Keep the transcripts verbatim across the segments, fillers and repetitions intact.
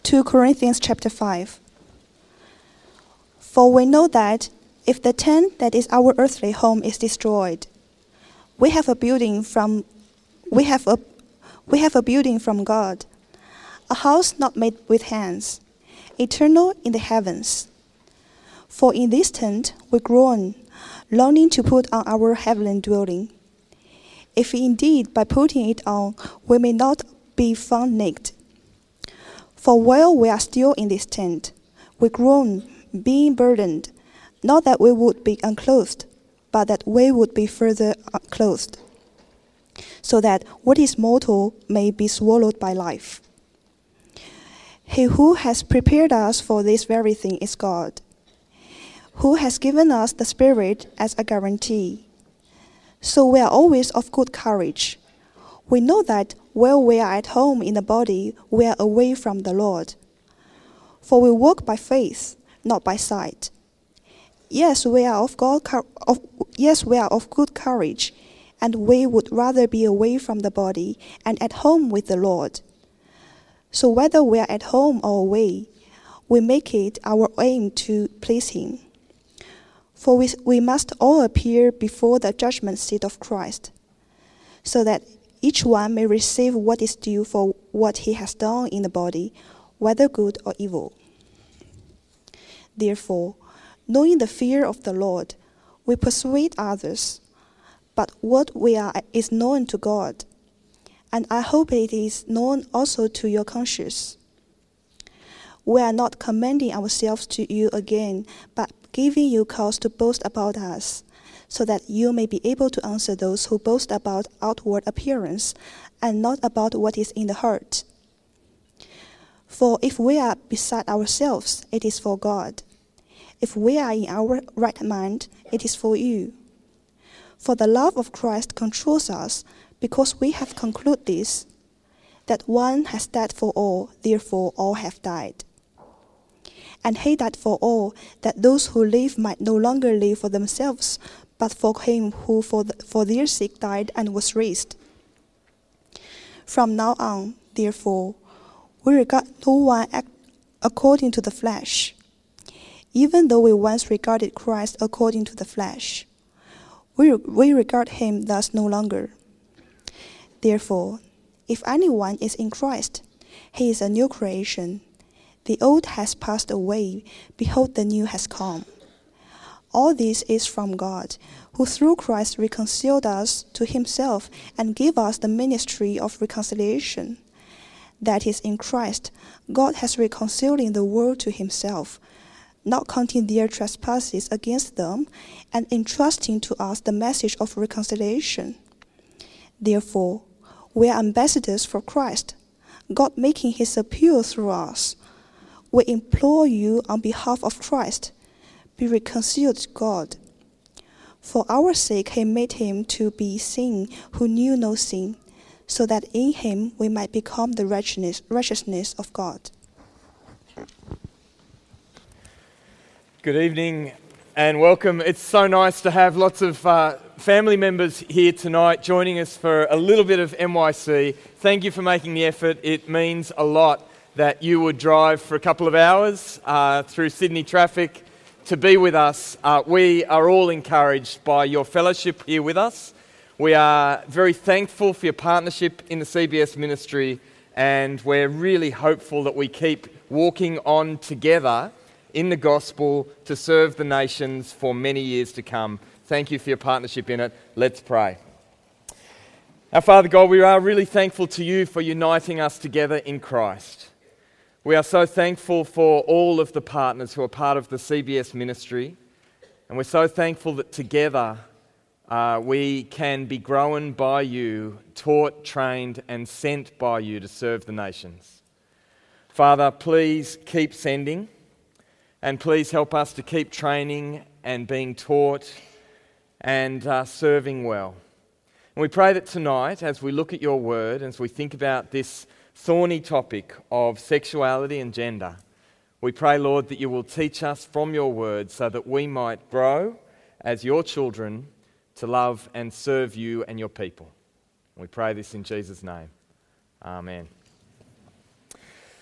Second Corinthians chapter five. For we know that if the tent that is our earthly home is destroyed, we have a building from we have a we have a building from God, a house not made with hands, eternal in the heavens. For in this tent we groan, longing to put on our heavenly dwelling. If indeed by putting it on we may not be found naked. For while we are still in this tent, we groan, being burdened, not that we would be unclothed, but that we would be further clothed, so that what is mortal may be swallowed by life. He who has prepared us for this very thing is God, who has given us the Spirit as a guarantee. So we are always of good courage. We know that while we are at home in the body, we are away from the Lord. For we walk by faith, not by sight. Yes, we are of God. Of, yes, we are of good courage, and we would rather be away from the body and at home with the Lord. So whether we are at home or away, we make it our aim to please Him. For we, we must all appear before the judgment seat of Christ, so that each one may receive what is due for what he has done in the body, whether good or evil. Therefore, knowing the fear of the Lord, we persuade others, but what we are is known to God, and I hope it is known also to your conscience. We are not commending ourselves to you again, but giving you cause to boast about us, so that you may be able to answer those who boast about outward appearance, and not about what is in the heart. For if we are beside ourselves, it is for God. If we are in our right mind, it is for you. For the love of Christ controls us, because we have concluded this, that one has died for all, therefore all have died. And he died for all, that those who live might no longer live for themselves, but for him who for, the, for their sake died and was raised. From now on, therefore, we regard no one act according to the flesh, even though we once regarded Christ according to the flesh. We, we regard him thus no longer. Therefore, if anyone is in Christ, he is a new creation. The old has passed away, behold, the new has come. All this is from God, who through Christ reconciled us to himself and gave us the ministry of reconciliation. That is, in Christ, God has reconciled the world to himself, not counting their trespasses against them, and entrusting to us the message of reconciliation. Therefore, we are ambassadors for Christ, God making his appeal through us. We implore you on behalf of Christ, be reconciled to God. For our sake he made him to be sin who knew no sin, so that in him we might become the righteousness, righteousness of God. Good evening and welcome. It's so nice to have lots of uh, family members here tonight joining us for a little bit of M Y C. Thank you for making the effort. It means a lot that you would drive for a couple of hours uh, through Sydney traffic to be with us. Uh, we are all encouraged by your fellowship here with us. We are very thankful for your partnership in the C B S ministry, and we're really hopeful that we keep walking on together in the gospel to serve the nations for many years to come. Thank you for your partnership in it. Let's pray. Our Father God, we are really thankful to you for uniting us together in Christ. We are so thankful for all of the partners who are part of the C B S ministry, and we're so thankful that together uh, we can be grown by you, taught, trained, and sent by you to serve the nations. Father, please keep sending, and please help us to keep training and being taught and uh, serving well. And we pray that tonight, as we look at your word, as we think about this thorny topic of sexuality and gender, we pray, Lord, that you will teach us from your word so that we might grow as your children to love and serve you and your people. We pray this in Jesus' name. Amen.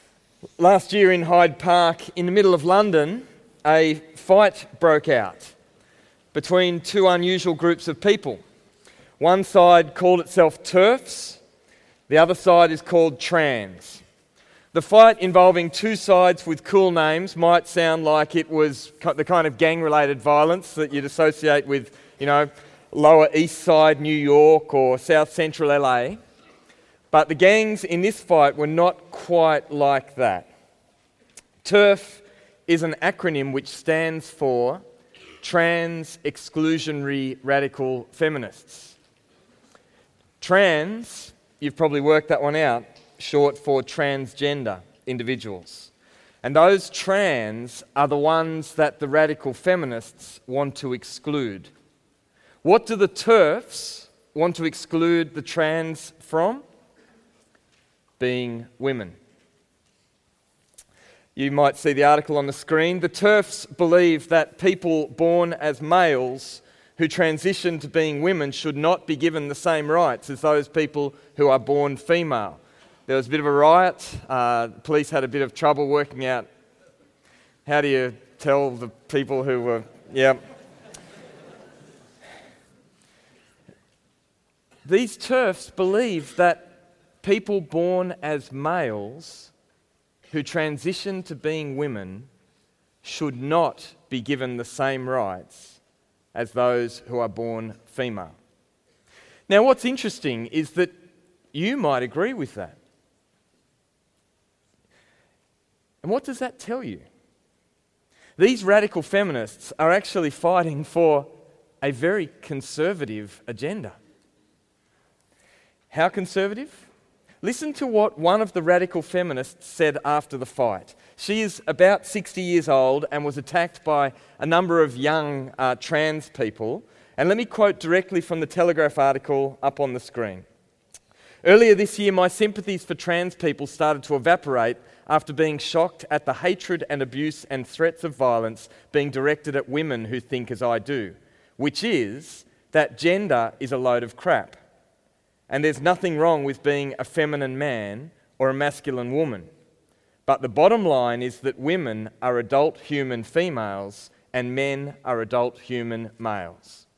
Last year in Hyde Park, in the middle of London, a fight broke out between two unusual groups of people. One side called itself TERFs, the other side is called trans. The fight involving two sides with cool names might sound like it was the kind of gang-related violence that you'd associate with, you know, Lower East Side New York or South Central L A. But the gangs in this fight were not quite like that. TERF is an acronym which stands for Trans Exclusionary Radical Feminists. Trans, you've probably worked that one out, short for transgender individuals. And those trans are the ones that the radical feminists want to exclude. What do the TERFs want to exclude the trans from? Being women. You might see the article on the screen. The TERFs believe that people born as males who transition to being women should not be given the same rights as those people who are born female. There was a bit of a riot. Uh, the police had a bit of trouble working out how do you tell the people who were, yeah. These TERFs believe that people born as males who transition to being women should not be given the same rights as those who are born female. Now, what's interesting is that you might agree with that. And what does that tell you? These radical feminists are actually fighting for a very conservative agenda. How conservative? Listen to what one of the radical feminists said after the fight. She is about sixty years old and was attacked by a number of young uh, trans people. And let me quote directly from the Telegraph article up on the screen. Earlier this year, my sympathies for trans people started to evaporate after being shocked at the hatred and abuse and threats of violence being directed at women who think as I do, which is that gender is a load of crap. And there's nothing wrong with being a feminine man or a masculine woman. But the bottom line is that women are adult human females and men are adult human males.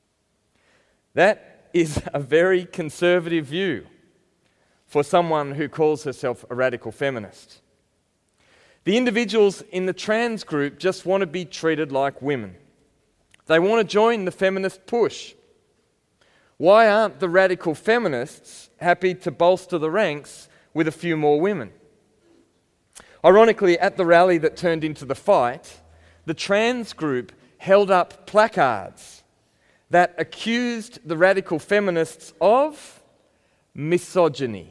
That is a very conservative view for someone who calls herself a radical feminist. The individuals in the trans group just want to be treated like women. They want to join the feminist push. Why aren't the radical feminists happy to bolster the ranks with a few more women? Ironically, at the rally that turned into the fight, the trans group held up placards that accused the radical feminists of misogyny,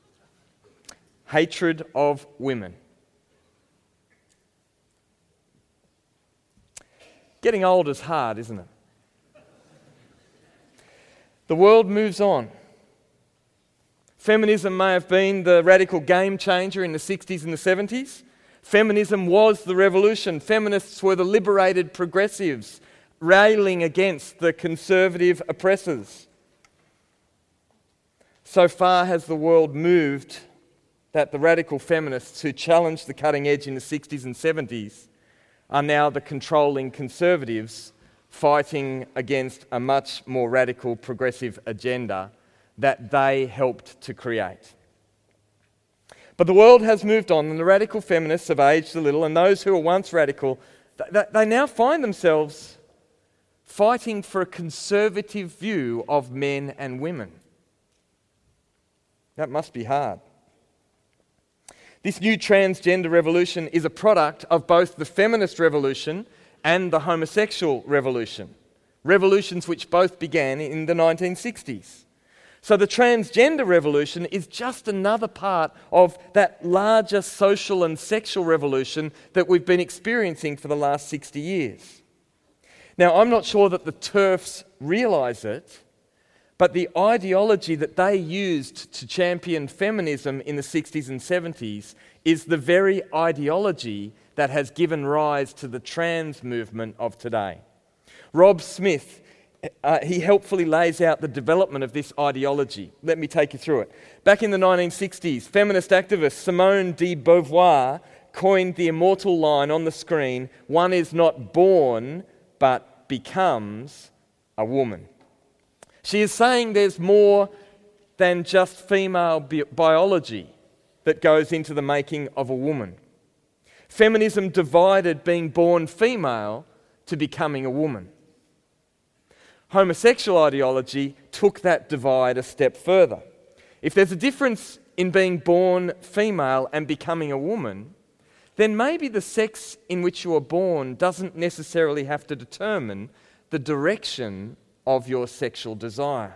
hatred of women. Getting old is hard, isn't it? The world moves on. Feminism may have been the radical game changer in the sixties and the seventies. Feminism was the revolution. Feminists were the liberated progressives, railing against the conservative oppressors. So far has the world moved that the radical feminists who challenged the cutting edge in the sixties and seventies are now the controlling conservatives fighting against a much more radical progressive agenda that they helped to create. But the world has moved on and the radical feminists have aged a little, and those who were once radical, they now find themselves fighting for a conservative view of men and women. That must be hard. This new transgender revolution is a product of both the feminist revolution and the homosexual revolution, revolutions which both began in the nineteen sixties. So the transgender revolution is just another part of that larger social and sexual revolution that we've been experiencing for the last sixty years. Now, I'm not sure that the TERFs realise it, but the ideology that they used to champion feminism in the sixties and seventies is the very ideology that has given rise to the trans movement of today. Rob Smith uh, he helpfully lays out the development of this ideology. Let me take you through it. Back in the nineteen sixties, feminist activist Simone de Beauvoir coined the immortal line on the screen, "One is not born, but becomes a woman." She is saying there's more than just female bi- biology that goes into the making of a woman. Feminism divided being born female to becoming a woman. Homosexual ideology took that divide a step further. If there's a difference in being born female and becoming a woman, then maybe the sex in which you are born doesn't necessarily have to determine the direction of your sexual desire.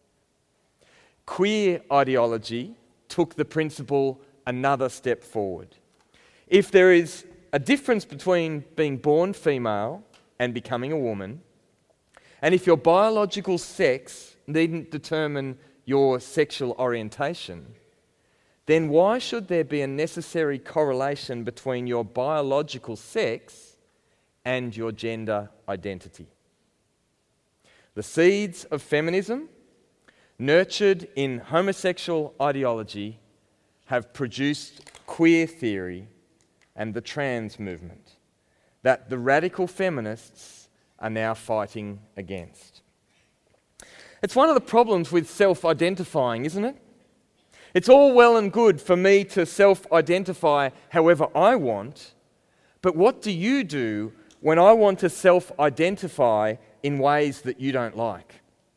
Queer ideology took the principle another step forward. If there is a difference between being born female and becoming a woman, and if your biological sex needn't determine your sexual orientation, then why should there be a necessary correlation between your biological sex and your gender identity? The seeds of feminism, nurtured in homosexual ideology, have produced queer theory and the trans movement that the radical feminists are now fighting against. It's one of the problems with self-identifying, isn't it? It's all well and good for me to self-identify however I want, but what do you do when I want to self-identify in ways that you don't like?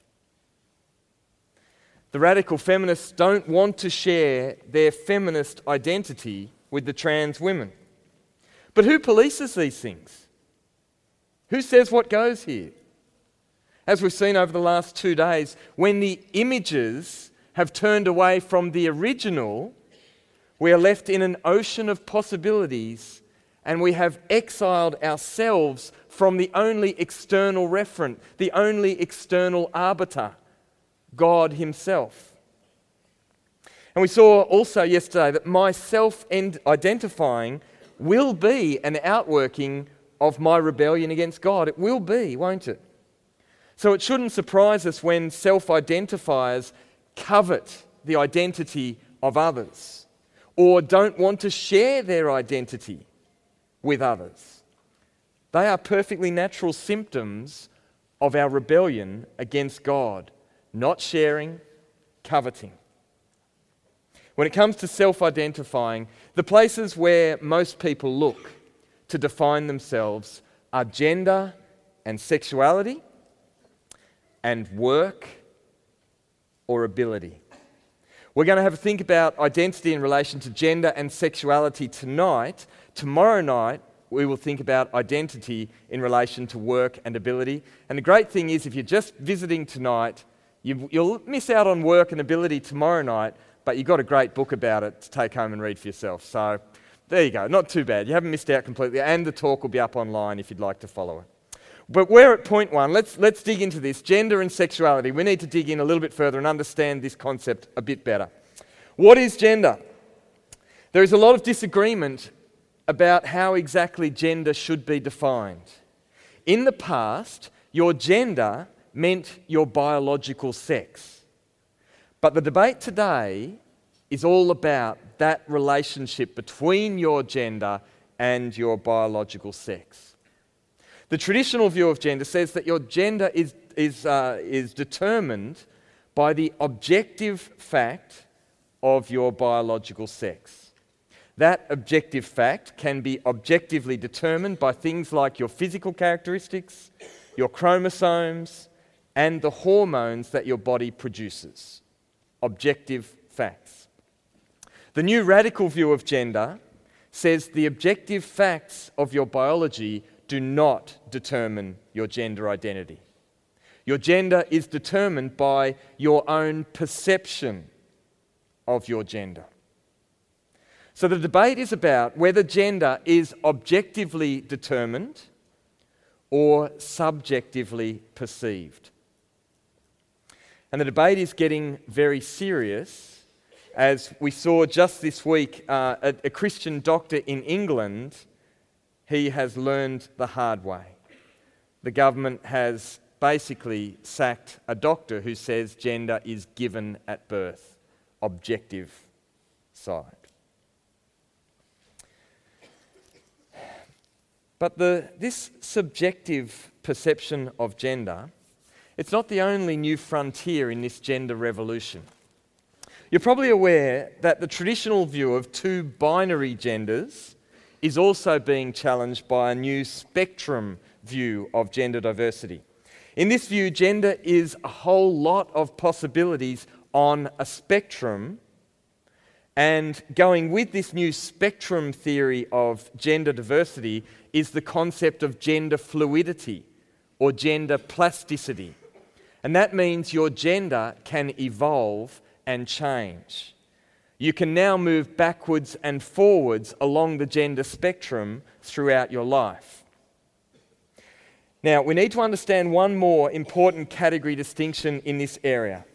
The radical feminists don't want to share their feminist identity with the trans women. But who polices these things? Who says what goes here? As we've seen over the last two days, when the images have turned away from the original, we are left in an ocean of possibilities, and we have exiled ourselves from the only external referent, the only external arbiter, God himself. And we saw also yesterday that my self-identifying will be an outworking of my rebellion against God. It will be, won't it? So it shouldn't surprise us when self-identifiers covet the identity of others or don't want to share their identity with others. They are perfectly natural symptoms of our rebellion against God, not sharing, coveting. When it comes to self-identifying, the places where most people look to define themselves are gender and sexuality and work or ability. We're going to have a think about identity in relation to gender and sexuality tonight. Tomorrow night, we will think about identity in relation to work and ability. And the great thing is, if you're just visiting tonight, you, you'll miss out on work and ability tomorrow night, but you've got a great book about it to take home and read for yourself. So there you go, not too bad. You haven't missed out completely, and the talk will be up online if you'd like to follow it. But we're at point one. Let's, let's dig into this, gender and sexuality. We need to dig in a little bit further and understand this concept a bit better. What is gender? There is a lot of disagreement about how exactly gender should be defined. In the past, your gender meant your biological sex. But the debate today is all about that relationship between your gender and your biological sex. The traditional view of gender says that your gender is, is, uh, is determined by the objective fact of your biological sex. That objective fact can be objectively determined by things like your physical characteristics, your chromosomes, and the hormones that your body produces. Objective facts. The new radical view of gender says the objective facts of your biology do not determine your gender identity. Your gender is determined by your own perception of your gender. So the debate is about whether gender is objectively determined or subjectively perceived. And the debate is getting very serious, as we saw just this week uh, a, a Christian doctor in England. He has learned the hard way. The government has basically sacked a doctor who says gender is given at birth, objective side. But the, this subjective perception of gender, it's not the only new frontier in this gender revolution. You're probably aware that the traditional view of two binary genders is also being challenged by a new spectrum view of gender diversity. In this view, gender is a whole lot of possibilities on a spectrum, and going with this new spectrum theory of gender diversity is the concept of gender fluidity or gender plasticity. And that means your gender can evolve and change. You can now move backwards and forwards along the gender spectrum throughout your life. Now, we need to understand one more important category distinction in this area.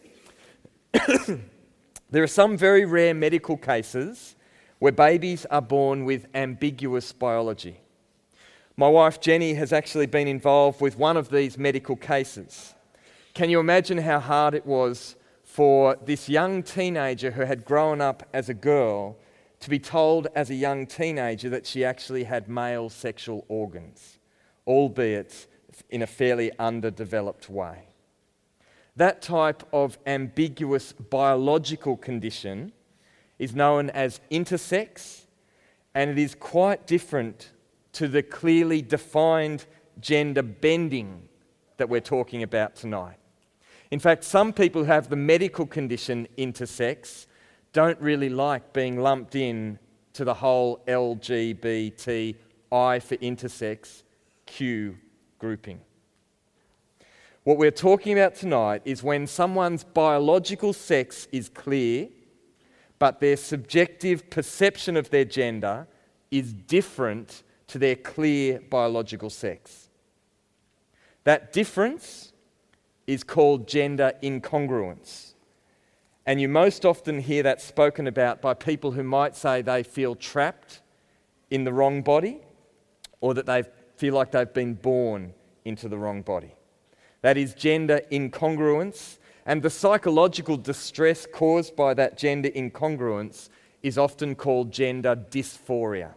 There are some very rare medical cases where babies are born with ambiguous biology. My wife Jenny has actually been involved with one of these medical cases. Can you imagine how hard it was for this young teenager who had grown up as a girl to be told as a young teenager that she actually had male sexual organs, albeit in a fairly underdeveloped way? That type of ambiguous biological condition is known as intersex, and it is quite different to the clearly defined gender bending that we're talking about tonight. In fact, some people who have the medical condition intersex don't really like being lumped in to the whole L G B T I for intersex Q grouping. What we're talking about tonight is when someone's biological sex is clear, but their subjective perception of their gender is different to their clear biological sex. That difference is called gender incongruence. And you most often hear that spoken about by people who might say they feel trapped in the wrong body, or that they feel like they've been born into the wrong body. That is gender incongruence, and the psychological distress caused by that gender incongruence is often called gender dysphoria.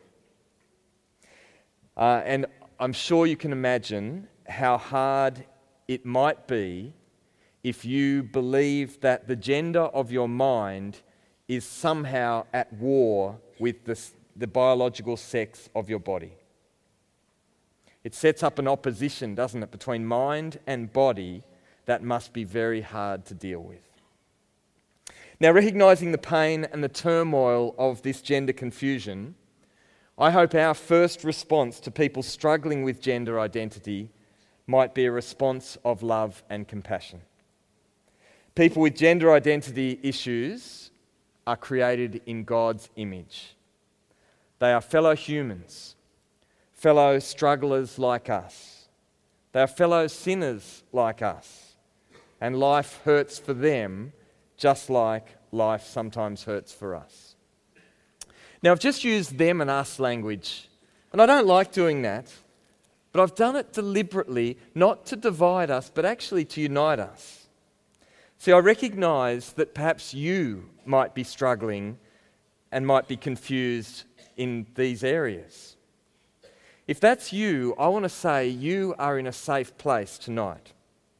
Uh, and I'm sure you can imagine how hard it might be if you believe that the gender of your mind is somehow at war with the, the biological sex of your body. It sets up an opposition, doesn't it, between mind and body that must be very hard to deal with. Now, recognising the pain and the turmoil of this gender confusion, I hope our first response to people struggling with gender identity might be a response of love and compassion. People with gender identity issues are created in God's image. They are fellow humans, fellow strugglers like us. They are fellow sinners like us. And life hurts for them just like life sometimes hurts for us. Now, I've just used them and us language, and I don't like doing that, but I've done it deliberately, not to divide us, but actually to unite us. See, I recognise that perhaps you might be struggling and might be confused in these areas. If that's you, I want to say you are in a safe place tonight.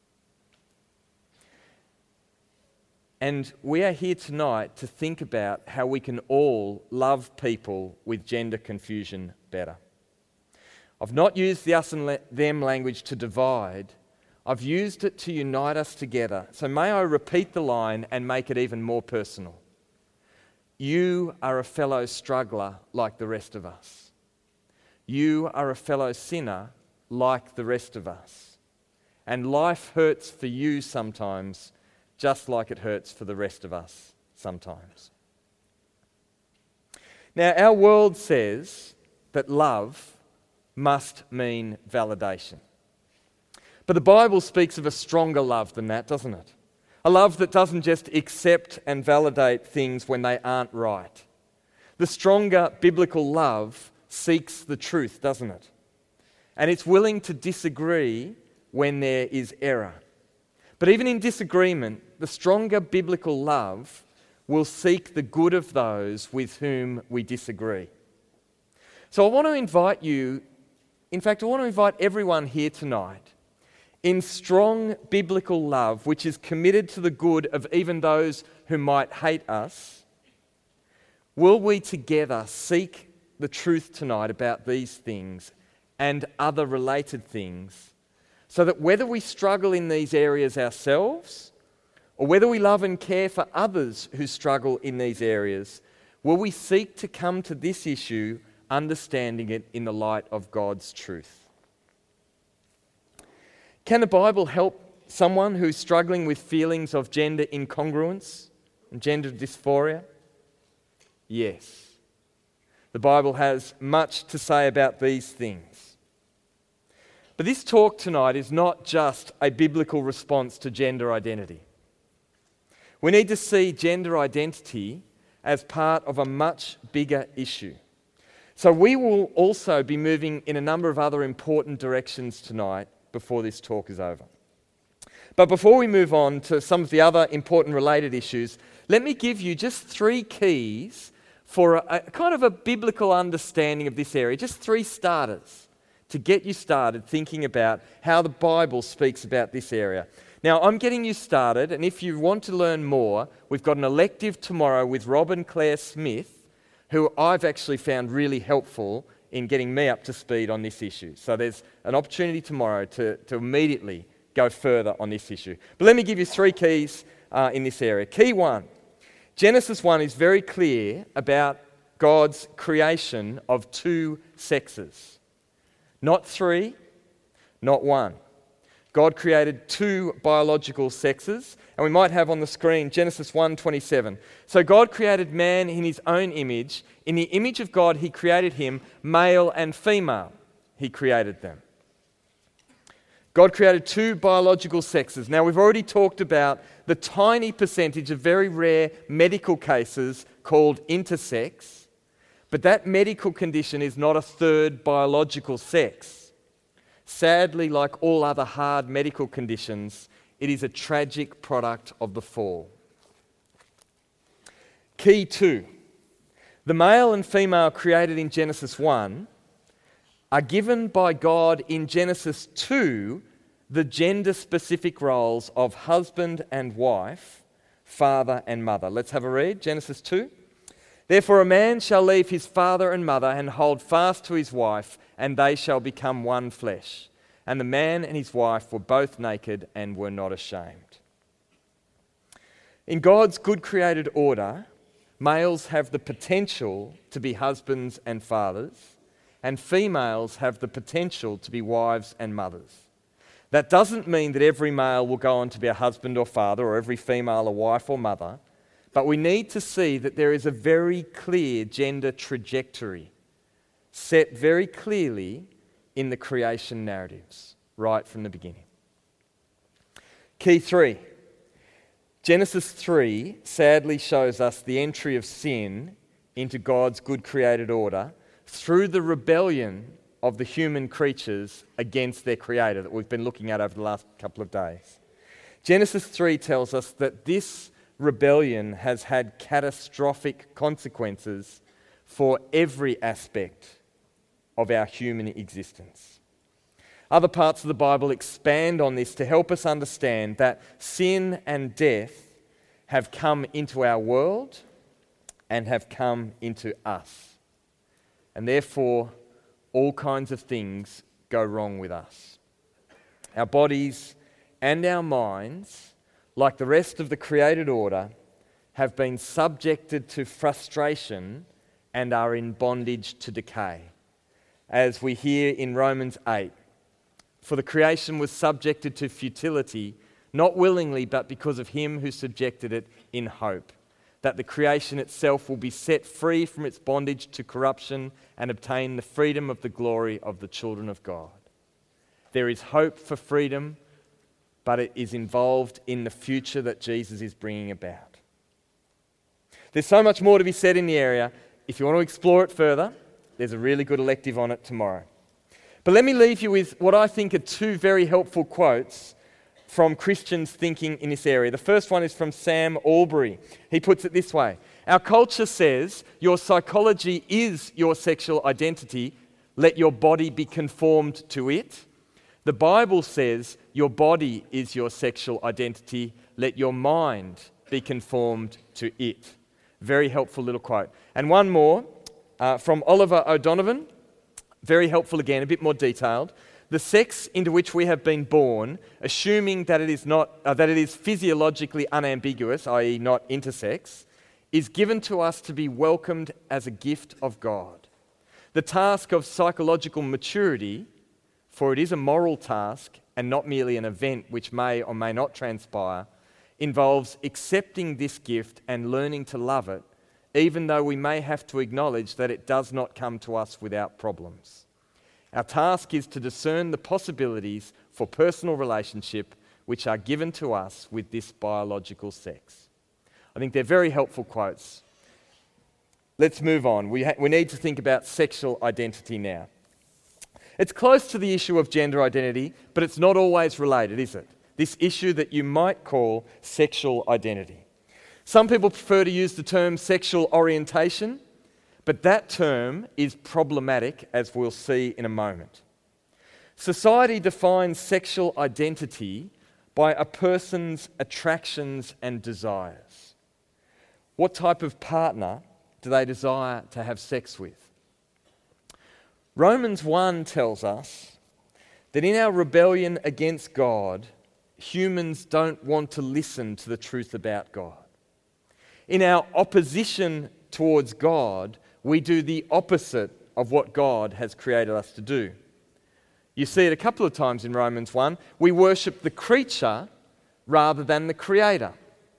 And we are here tonight to think about how we can all love people with gender confusion better. I've not used the us and them language to divide. I've used it to unite us together. So may I repeat the line and make it even more personal. You are a fellow struggler like the rest of us. You are a fellow sinner like the rest of us. And life hurts for you sometimes, just like it hurts for the rest of us sometimes. Now, our world says that love must mean validation. But the Bible speaks of a stronger love than that, doesn't it? A love that doesn't just accept and validate things when they aren't right. The stronger biblical love seeks the truth, doesn't it? And it's willing to disagree when there is error. But even in disagreement, the stronger biblical love will seek the good of those with whom we disagree. So I want to invite you, in fact, I want to invite everyone here tonight, in strong biblical love, which is committed to the good of even those who might hate us, will we together seek the truth tonight about these things and other related things, so that whether we struggle in these areas ourselves or whether we love and care for others who struggle in these areas, will we seek to come to this issue understanding it in the light of God's truth? Can the Bible help someone who's struggling with feelings of gender incongruence and gender dysphoria? Yes. The Bible has much to say about these things. But this talk tonight is not just a biblical response to gender identity. We need to see gender identity as part of a much bigger issue. So we will also be moving in a number of other important directions tonight before this talk is over. But before we move on to some of the other important related issues, let me give you just three keys for a, a kind of a biblical understanding of this area, just three starters to get you started thinking about how the Bible speaks about this area. Now, I'm getting you started, and if you want to learn more, we've got an elective tomorrow with Rob and Claire Smith, who I've actually found really helpful in getting me up to speed on this issue. So there's an opportunity tomorrow to, to immediately go further on this issue. But let me give you three keys uh, in this area. Key one, Genesis one is very clear about God's creation of two sexes. Not three, not one. God created two biological sexes, and we might have on the screen Genesis one twenty-seven. So God created man in his own image. In the image of God, he created him, male and female. He created them. God created two biological sexes. Now, we've already talked about the tiny percentage of very rare medical cases called intersex, but that medical condition is not a third biological sex. Sadly, like all other hard medical conditions, it is a tragic product of the fall. Key two, the male and female created in Genesis one are given by God in Genesis two the gender-specific roles of husband and wife, father and mother. Let's have a read. Genesis two. Therefore a man shall leave his father and mother and hold fast to his wife, and they shall become one flesh. And the man and his wife were both naked and were not ashamed. In God's good created order, males have the potential to be husbands and fathers, and females have the potential to be wives and mothers. That doesn't mean that every male will go on to be a husband or father, or every female a wife or mother, but we need to see that there is a very clear gender trajectory set very clearly in the creation narratives right from the beginning. Key three. Genesis three sadly shows us the entry of sin into God's good created order through the rebellion of the human creatures against their Creator that we've been looking at over the last couple of days. Genesis three tells us that this rebellion has had catastrophic consequences for every aspect of our human existence. Other parts of the Bible expand on this to help us understand that sin and death have come into our world and have come into us. And therefore, all kinds of things go wrong with us. Our bodies and our minds, like the rest of the created order, have been subjected to frustration and are in bondage to decay. As we hear in Romans eight, for the creation was subjected to futility, not willingly, but because of him who subjected it in hope, that the creation itself will be set free from its bondage to corruption and obtain the freedom of the glory of the children of God. There is hope for freedom, but it is involved in the future that Jesus is bringing about. There's so much more to be said in the area. If you want to explore it further, there's a really good elective on it tomorrow. But let me leave you with what I think are two very helpful quotes from Christians thinking in this area. The first one is from Sam Allberry. He puts it this way: our culture says your psychology is your sexual identity. Let your body be conformed to it. The Bible says your body is your sexual identity. Let your mind be conformed to it. Very helpful little quote. And one more uh, from Oliver O'Donovan. Very helpful again, a bit more detailed. The sex into which we have been born, assuming that it is not uh, that it is physiologically unambiguous, that is not intersex, is given to us to be welcomed as a gift of God. The task of psychological maturity, for it is a moral task and not merely an event which may or may not transpire, involves accepting this gift and learning to love it, even though we may have to acknowledge that it does not come to us without problems. Our task is to discern the possibilities for personal relationship which are given to us with this biological sex. I think they're very helpful quotes. Let's move on. We, ha- we need to think about sexual identity now. It's close to the issue of gender identity, but it's not always related, is it? This issue that you might call sexual identity. Some people prefer to use the term sexual orientation, but that term is problematic, as we'll see in a moment. Society defines sexual identity by a person's attractions and desires. What type of partner do they desire to have sex with? Romans one tells us that in our rebellion against God, humans don't want to listen to the truth about God. In our opposition towards God, we do the opposite of what God has created us to do. You see it a couple of times in Romans one. We worship the creature rather than the creator.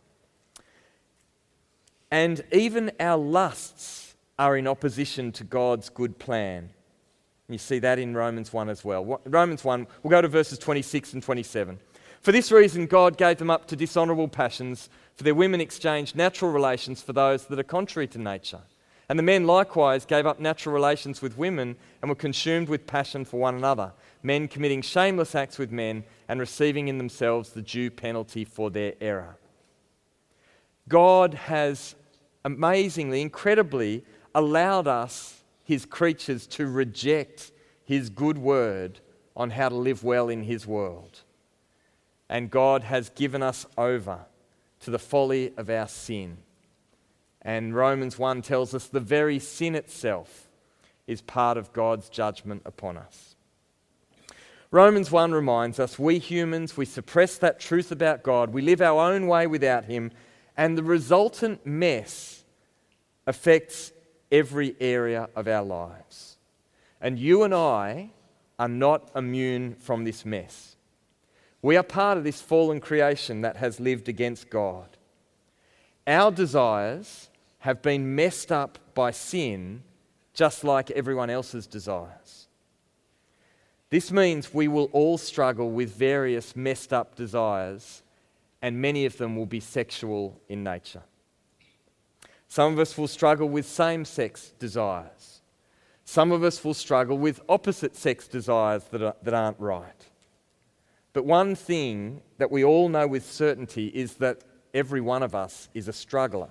And even our lusts are in opposition to God's good plan. You see that in Romans one as well. Romans one, we'll go to verses twenty-six and twenty-seven. For this reason, God gave them up to dishonourable passions, for their women exchanged natural relations for those that are contrary to nature. And the men likewise gave up natural relations with women and were consumed with passion for one another, men committing shameless acts with men and receiving in themselves the due penalty for their error. God has amazingly, incredibly allowed us, his creatures, to reject his good word on how to live well in his world. And God has given us over to the folly of our sin. And Romans one tells us the very sin itself is part of God's judgment upon us. Romans one reminds us we humans, we suppress that truth about God, we live our own way without him, and the resultant mess affects every area of our lives. And you and I are not immune from this mess. We are part of this fallen creation that has lived against God. Our desires have been messed up by sin, just like everyone else's desires. This means we will all struggle with various messed up desires, and many of them will be sexual in nature. Some of us will struggle with same-sex desires. Some of us will struggle with opposite-sex desires that, are, that aren't right. But one thing that we all know with certainty is that every one of us is a struggler.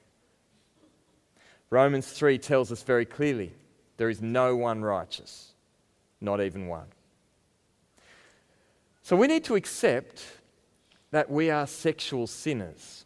Romans three tells us very clearly, there is no one righteous, not even one. So we need to accept that we are sexual sinners.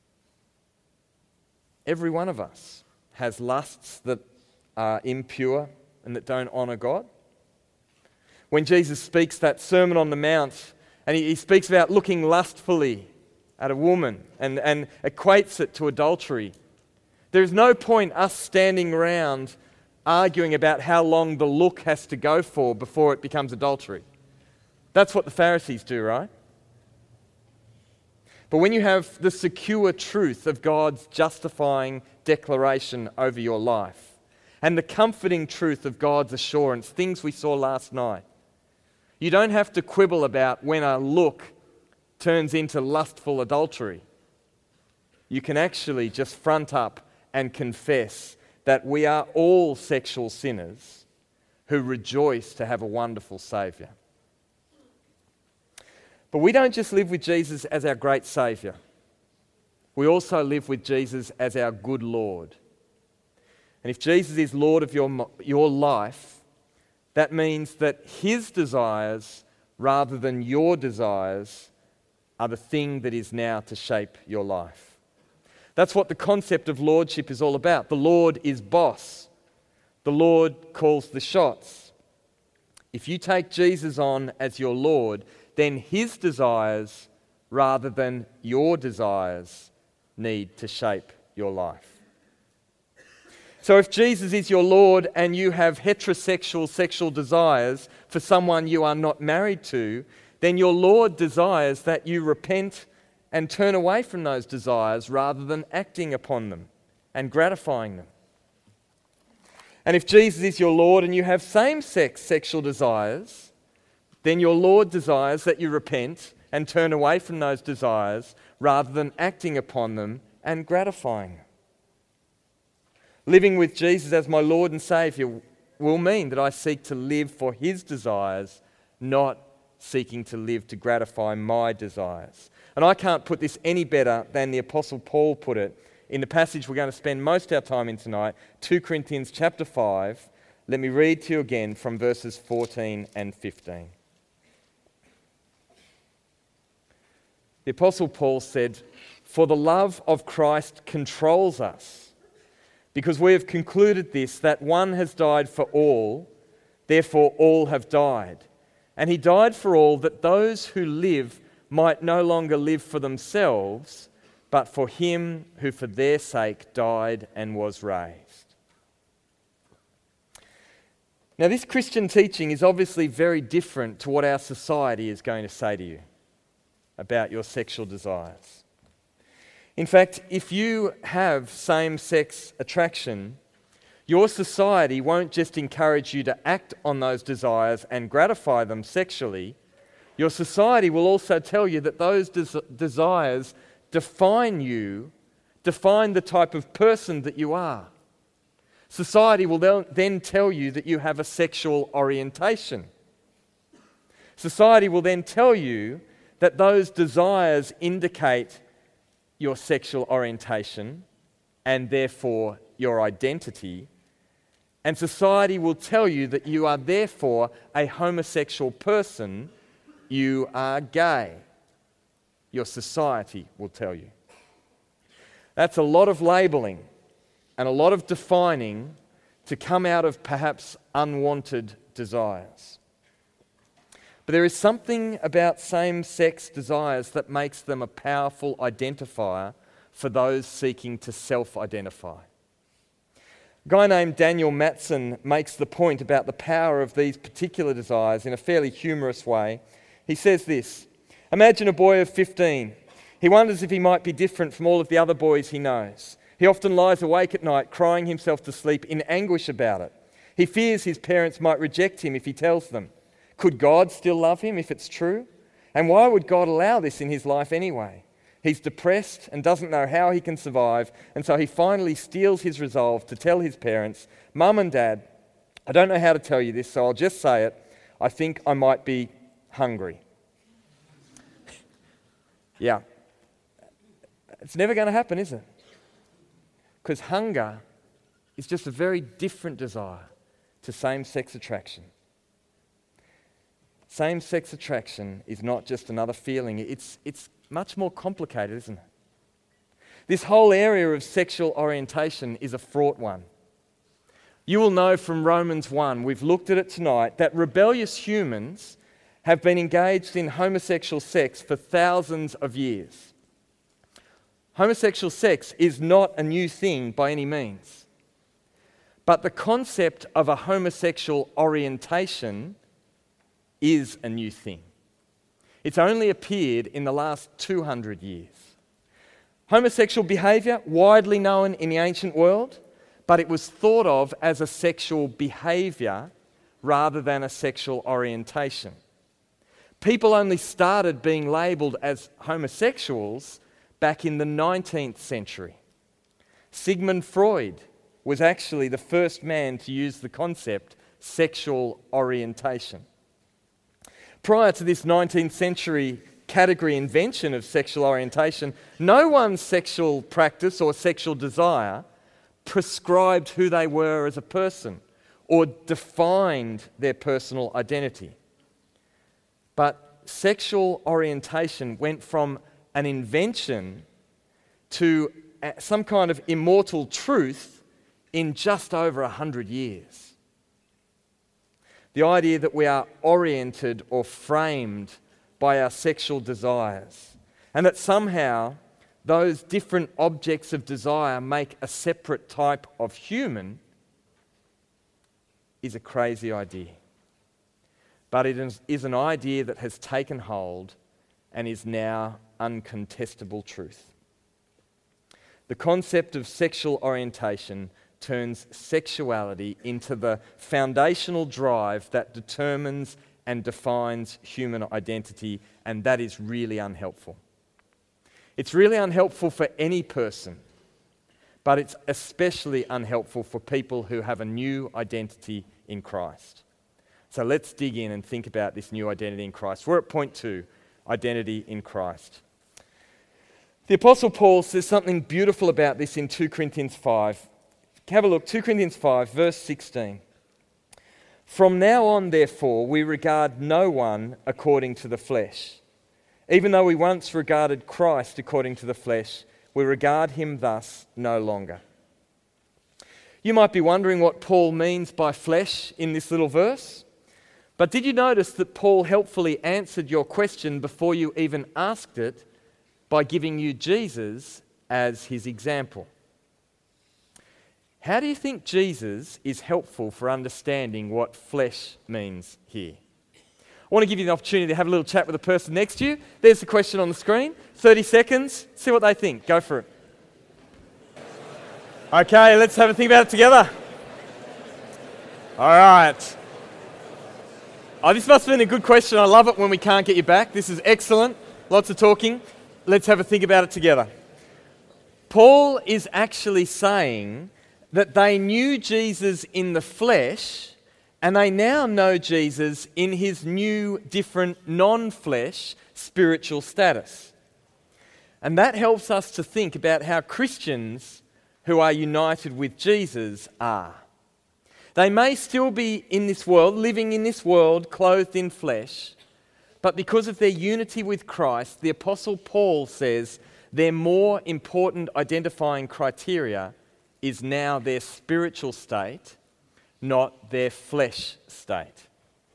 Every one of us has lusts that are impure and that don't honour God. When Jesus speaks that Sermon on the Mount, and he, he speaks about looking lustfully at a woman and, and equates it to adultery, there's no point us standing around arguing about how long the look has to go for before it becomes adultery. That's what the Pharisees do, right? But when you have the secure truth of God's justifying declaration over your life and the comforting truth of God's assurance, things we saw last night, you don't have to quibble about when a look turns into lustful adultery. You can actually just front up and confess that we are all sexual sinners who rejoice to have a wonderful Saviour. But we don't just live with Jesus as our great Saviour. We also live with Jesus as our good Lord. And if Jesus is Lord of your, your life, that means that his desires, rather than your desires, are the thing that is now to shape your life. That's what the concept of lordship is all about. The Lord is boss. The Lord calls the shots. If you take Jesus on as your Lord, then his desires, rather than your desires, need to shape your life. So if Jesus is your Lord and you have heterosexual sexual desires for someone you are not married to, then your Lord desires that you repent and turn away from those desires rather than acting upon them and gratifying them. And if Jesus is your Lord and you have same-sex sexual desires, then your Lord desires that you repent and turn away from those desires rather than acting upon them and gratifying them. Living with Jesus as my Lord and Saviour will mean that I seek to live for his desires, not seeking to live to gratify my desires. And I can't put this any better than the Apostle Paul put it in the passage we're going to spend most of our time in tonight, Second Corinthians chapter five. Let me read to you again from verses fourteen and fifteen. The Apostle Paul said, "For the love of Christ controls us, because we have concluded this, that one has died for all, therefore all have died. And he died for all, that those who live might no longer live for themselves, but for him who for their sake died and was raised." Now, this Christian teaching is obviously very different to what our society is going to say to you about your sexual desires. In fact, if you have same-sex attraction, your society won't just encourage you to act on those desires and gratify them sexually. Your society will also tell you that those des- desires define you, define the type of person that you are. Society will then tell you that you have a sexual orientation. Society will then tell you that those desires indicate your sexual orientation and therefore your identity. And society will tell you that you are therefore a homosexual person, you are gay. Your society will tell you. That's a lot of labelling and a lot of defining to come out of perhaps unwanted desires. But there is something about same-sex desires that makes them a powerful identifier for those seeking to self-identify. A guy named Daniel Matson makes the point about the power of these particular desires in a fairly humorous way. He says this: imagine a boy of fifteen. He wonders if he might be different from all of the other boys he knows. He often lies awake at night, crying himself to sleep in anguish about it. He fears his parents might reject him if he tells them. Could God still love him if it's true? And why would God allow this in his life anyway? He's depressed and doesn't know how he can survive, and so he finally steels his resolve to tell his parents, "Mum and Dad, I don't know how to tell you this, so I'll just say it. I think I might be hungry." Yeah. It's never going to happen, is it? Because hunger is just a very different desire to same-sex attraction. Same-sex attraction is not just another feeling. It's, it's much more complicated, isn't it? This whole area of sexual orientation is a fraught one. You will know from Romans one, we've looked at it tonight, that rebellious humans have been engaged in homosexual sex for thousands of years. Homosexual sex is not a new thing by any means. But the concept of a homosexual orientation is a new thing. It's only appeared in the last two hundred years. Homosexual behaviour, widely known in the ancient world, but it was thought of as a sexual behaviour rather than a sexual orientation. People only started being labelled as homosexuals back in the nineteenth century. Sigmund Freud was actually the first man to use the concept sexual orientation. Prior to this nineteenth century category invention of sexual orientation, no one's sexual practice or sexual desire prescribed who they were as a person or defined their personal identity. But sexual orientation went from an invention to some kind of immortal truth in just over a hundred years. The idea that we are oriented or framed by our sexual desires, and that somehow those different objects of desire make a separate type of human, is a crazy idea. But it is, is an idea that has taken hold and is now uncontestable truth. The concept of sexual orientation turns sexuality into the foundational drive that determines and defines human identity, and that is really unhelpful. It's really unhelpful for any person, but it's especially unhelpful for people who have a new identity in Christ. So let's dig in and think about this new identity in Christ. We're at point two, identity in Christ. The Apostle Paul says something beautiful about this in two Corinthians five. Have a look, two Corinthians five, verse sixteen. From now on, therefore, we regard no one according to the flesh. Even though we once regarded Christ according to the flesh, we regard him thus no longer. You might be wondering what Paul means by flesh in this little verse. But did you notice that Paul helpfully answered your question before you even asked it by giving you Jesus as his example? How do you think Jesus is helpful for understanding what flesh means here? I want to give you the opportunity to have a little chat with the person next to you. There's the question on the screen. thirty seconds. See what they think. Go for it. Okay, let's have a think about it together. All right. Oh, this must have been a good question. I love it when we can't get you back. This is excellent. Lots of talking. Let's have a think about it together. Paul is actually saying that they knew Jesus in the flesh, and they now know Jesus in his new, different, non-flesh spiritual status. And that helps us to think about how Christians who are united with Jesus are. They may still be in this world, living in this world, clothed in flesh, but because of their unity with Christ, the Apostle Paul says their more important identifying criteria is now their spiritual state, not their flesh state.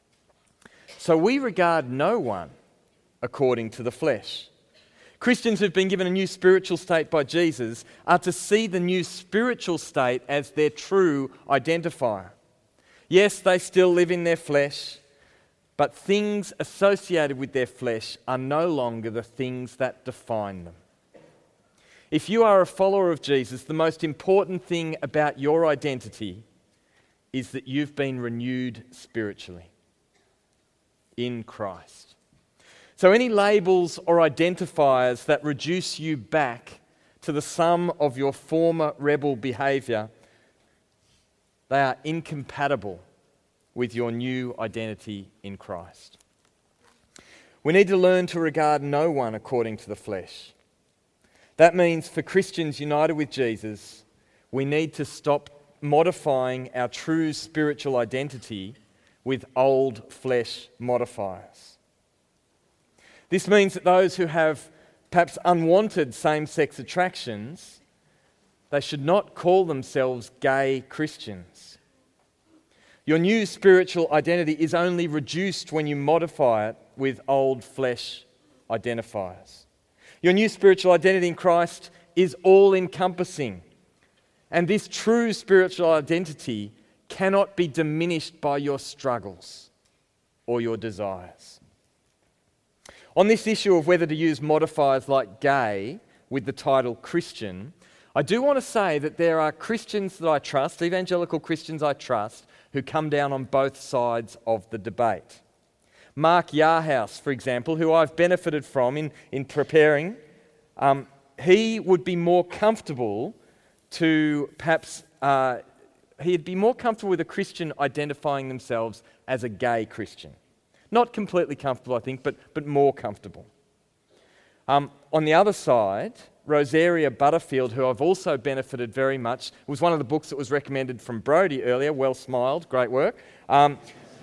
So we regard no one according to the flesh. Christians who've been given a new spiritual state by Jesus are to see the new spiritual state as their true identifier. Yes, they still live in their flesh, but things associated with their flesh are no longer the things that define them. If you are a follower of Jesus, the most important thing about your identity is that you've been renewed spiritually in Christ. So any labels or identifiers that reduce you back to the sum of your former rebel behaviour, they are incompatible with your new identity in Christ. We need to learn to regard no one according to the flesh. That means for Christians united with Jesus, we need to stop modifying our true spiritual identity with old flesh modifiers. This means that those who have perhaps unwanted same-sex attractions, they should not call themselves gay Christians. Your new spiritual identity is only reduced when you modify it with old flesh identifiers. Your new spiritual identity in Christ is all-encompassing. And this true spiritual identity cannot be diminished by your struggles or your desires. On this issue of whether to use modifiers like gay with the title Christian, I do want to say that there are Christians that I trust, evangelical Christians I trust, who come down on both sides of the debate. Mark Yarhouse, for example, who I've benefited from in, in preparing, um, he would be more comfortable to perhaps uh, he'd be more comfortable with a Christian identifying themselves as a gay Christian. Not completely comfortable, I think, but, but more comfortable. Um, on the other side, Rosaria Butterfield, who I've also benefited very much, was one of the books that was recommended from Brodie earlier, Well Smiled, great work. Um,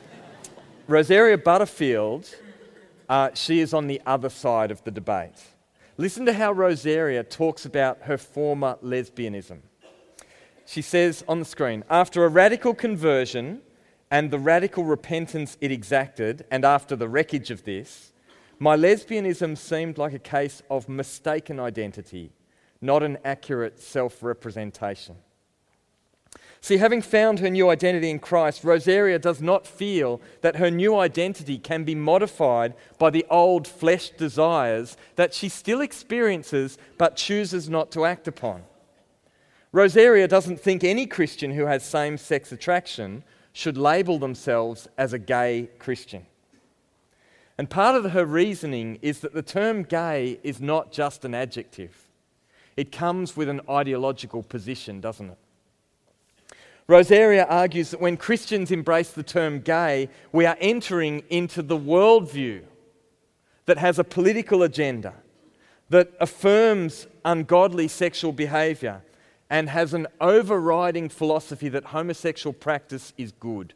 Rosaria Butterfield, uh, she is on the other side of the debate. Listen to how Rosaria talks about her former lesbianism. She says on the screen, after a radical conversion and the radical repentance it exacted, and after the wreckage of this, my lesbianism seemed like a case of mistaken identity, not an accurate self-representation. See, having found her new identity in Christ, Rosaria does not feel that her new identity can be modified by the old flesh desires that she still experiences but chooses not to act upon. Rosaria doesn't think any Christian who has same-sex attraction should label themselves as a gay Christian. And part of her reasoning is that the term gay is not just an adjective. It comes with an ideological position, doesn't it? Rosaria argues that when Christians embrace the term gay, we are entering into the worldview that has a political agenda, that affirms ungodly sexual behaviour, and has an overriding philosophy that homosexual practice is good.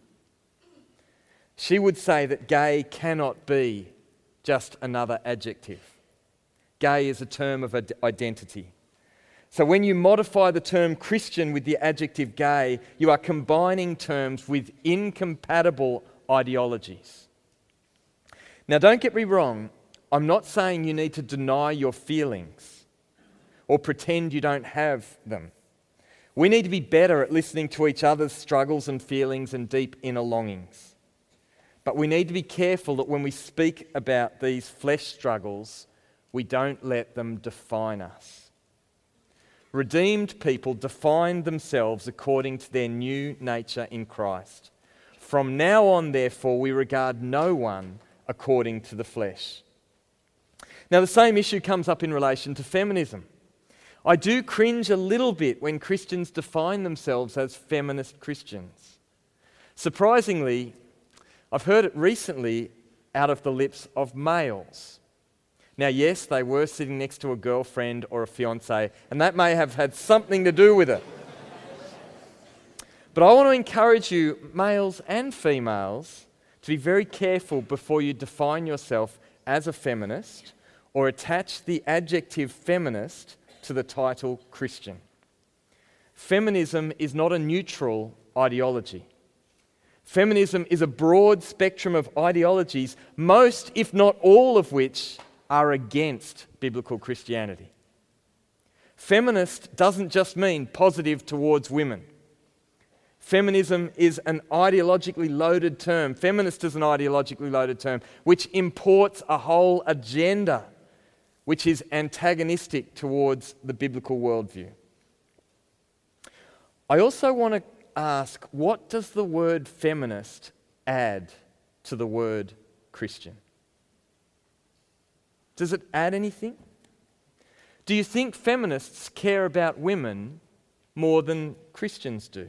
She would say that gay cannot be just another adjective. Gay is a term of identity. So when you modify the term Christian with the adjective gay, you are combining terms with incompatible ideologies. Now, don't get me wrong, I'm not saying you need to deny your feelings or pretend you don't have them. We need to be better at listening to each other's struggles and feelings and deep inner longings. But we need to be careful that when we speak about these flesh struggles, we don't let them define us. Redeemed people define themselves according to their new nature in Christ. From now on, therefore, we regard no one according to the flesh. Now, the same issue comes up in relation to feminism. I do cringe a little bit when Christians define themselves as feminist Christians. Surprisingly, I've heard it recently out of the lips of males. Now, yes, they were sitting next to a girlfriend or a fiancé, and that may have had something to do with it. But I want to encourage you, males and females, to be very careful before you define yourself as a feminist or attach the adjective feminist to the title Christian. Feminism is not a neutral ideology. Feminism is a broad spectrum of ideologies, most, if not all of which, are against biblical Christianity. Feminist doesn't just mean positive towards women. Feminism is an ideologically loaded term. Feminist is an ideologically loaded term which imports a whole agenda which is antagonistic towards the biblical worldview. I also want to ask, what does the word feminist add to the word Christian? Does it add anything? Do you think feminists care about women more than Christians do?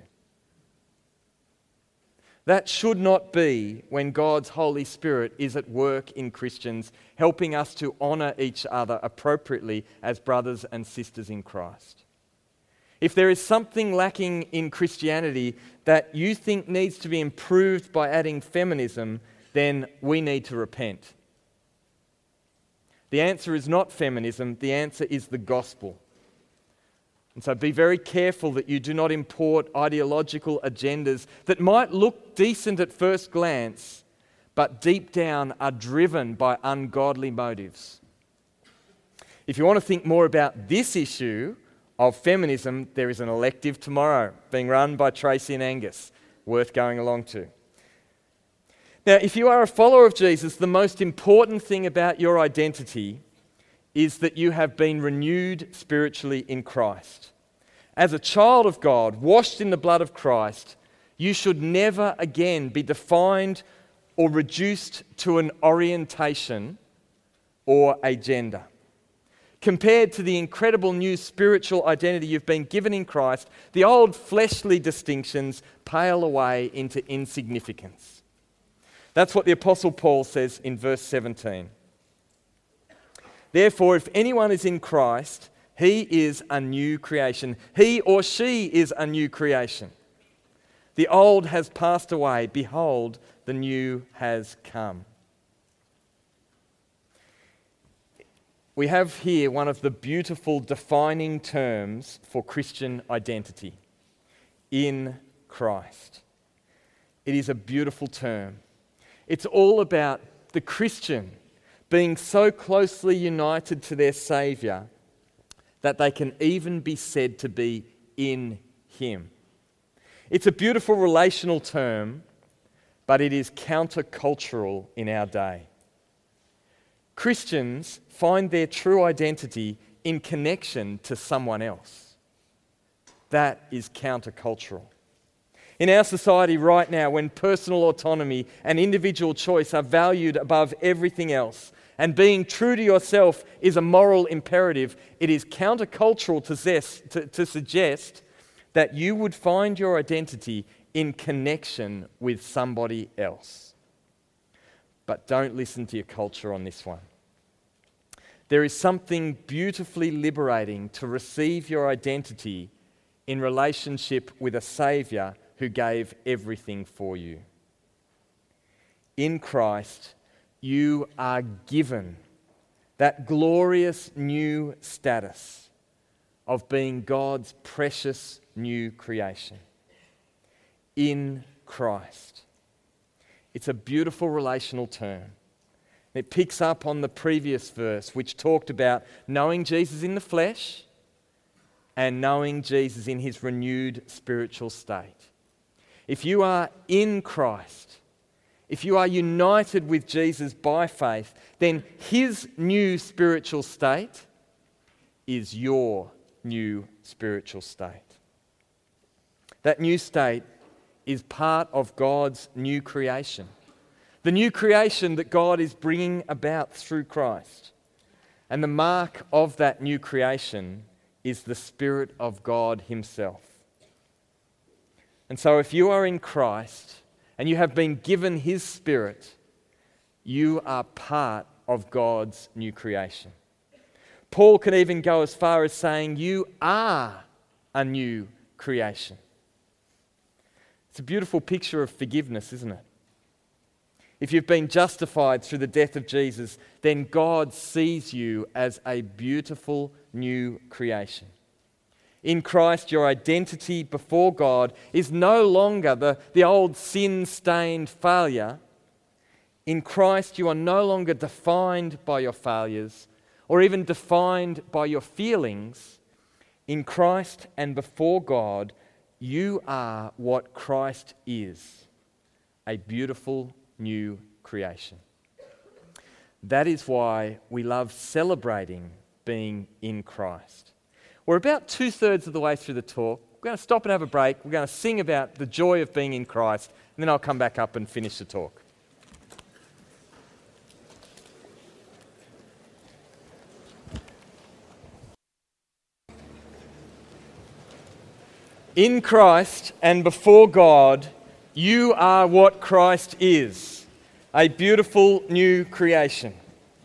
That should not be when God's Holy Spirit is at work in Christians, helping us to honour each other appropriately as brothers and sisters in Christ. If there is something lacking in Christianity that you think needs to be improved by adding feminism, then we need to repent. The answer is not feminism, the answer is the gospel. And so be very careful that you do not import ideological agendas that might look decent at first glance, but deep down are driven by ungodly motives. If you want to think more about this issue of feminism, there is an elective tomorrow being run by Tracy and Angus, worth going along to. Now, if you are a follower of Jesus, the most important thing about your identity is that you have been renewed spiritually in Christ. As a child of God, washed in the blood of Christ, you should never again be defined or reduced to an orientation or a gender. Compared to the incredible new spiritual identity you've been given in Christ, the old fleshly distinctions pale away into insignificance. That's what the Apostle Paul says in verse seventeen. Therefore, if anyone is in Christ, he is a new creation. He or she is a new creation. The old has passed away. Behold, the new has come. We have here one of the beautiful defining terms for Christian identity: in Christ. It is a beautiful term. It's all about the Christian being so closely united to their Saviour that they can even be said to be in Him. It's a beautiful relational term, but it is countercultural in our day. Christians find their true identity in connection to someone else. That is countercultural. In our society right now, when personal autonomy and individual choice are valued above everything else, and being true to yourself is a moral imperative, it is countercultural to, zest, to, to suggest that you would find your identity in connection with somebody else. But don't listen to your culture on this one. There is something beautifully liberating to receive your identity in relationship with a Saviour who gave everything for you. In Christ, you are given that glorious new status of being God's precious new creation. In Christ. It's a beautiful relational term. It picks up on the previous verse, which talked about knowing Jesus in the flesh and knowing Jesus in his renewed spiritual state. If you are in Christ, if you are united with Jesus by faith, then his new spiritual state is your new spiritual state. That new state is part of God's new creation. The new creation that God is bringing about through Christ. And the mark of that new creation is the Spirit of God himself. And so if you are in Christ and you have been given his Spirit, you are part of God's new creation. Paul can even go as far as saying you are a new creation. It's a beautiful picture of forgiveness, isn't it? If you've been justified through the death of Jesus, then God sees you as a beautiful new creation. In Christ, your identity before God is no longer the, the old sin-stained failure. In Christ, you are no longer defined by your failures or even defined by your feelings. In Christ and before God, you are what Christ is, a beautiful new creation. That is why we love celebrating being in Christ. We're about two-thirds of the way through the talk. We're going to stop and have a break. We're going to sing about the joy of being in Christ, and then I'll come back up and finish the talk. In Christ and before God, you are what Christ is, a beautiful new creation.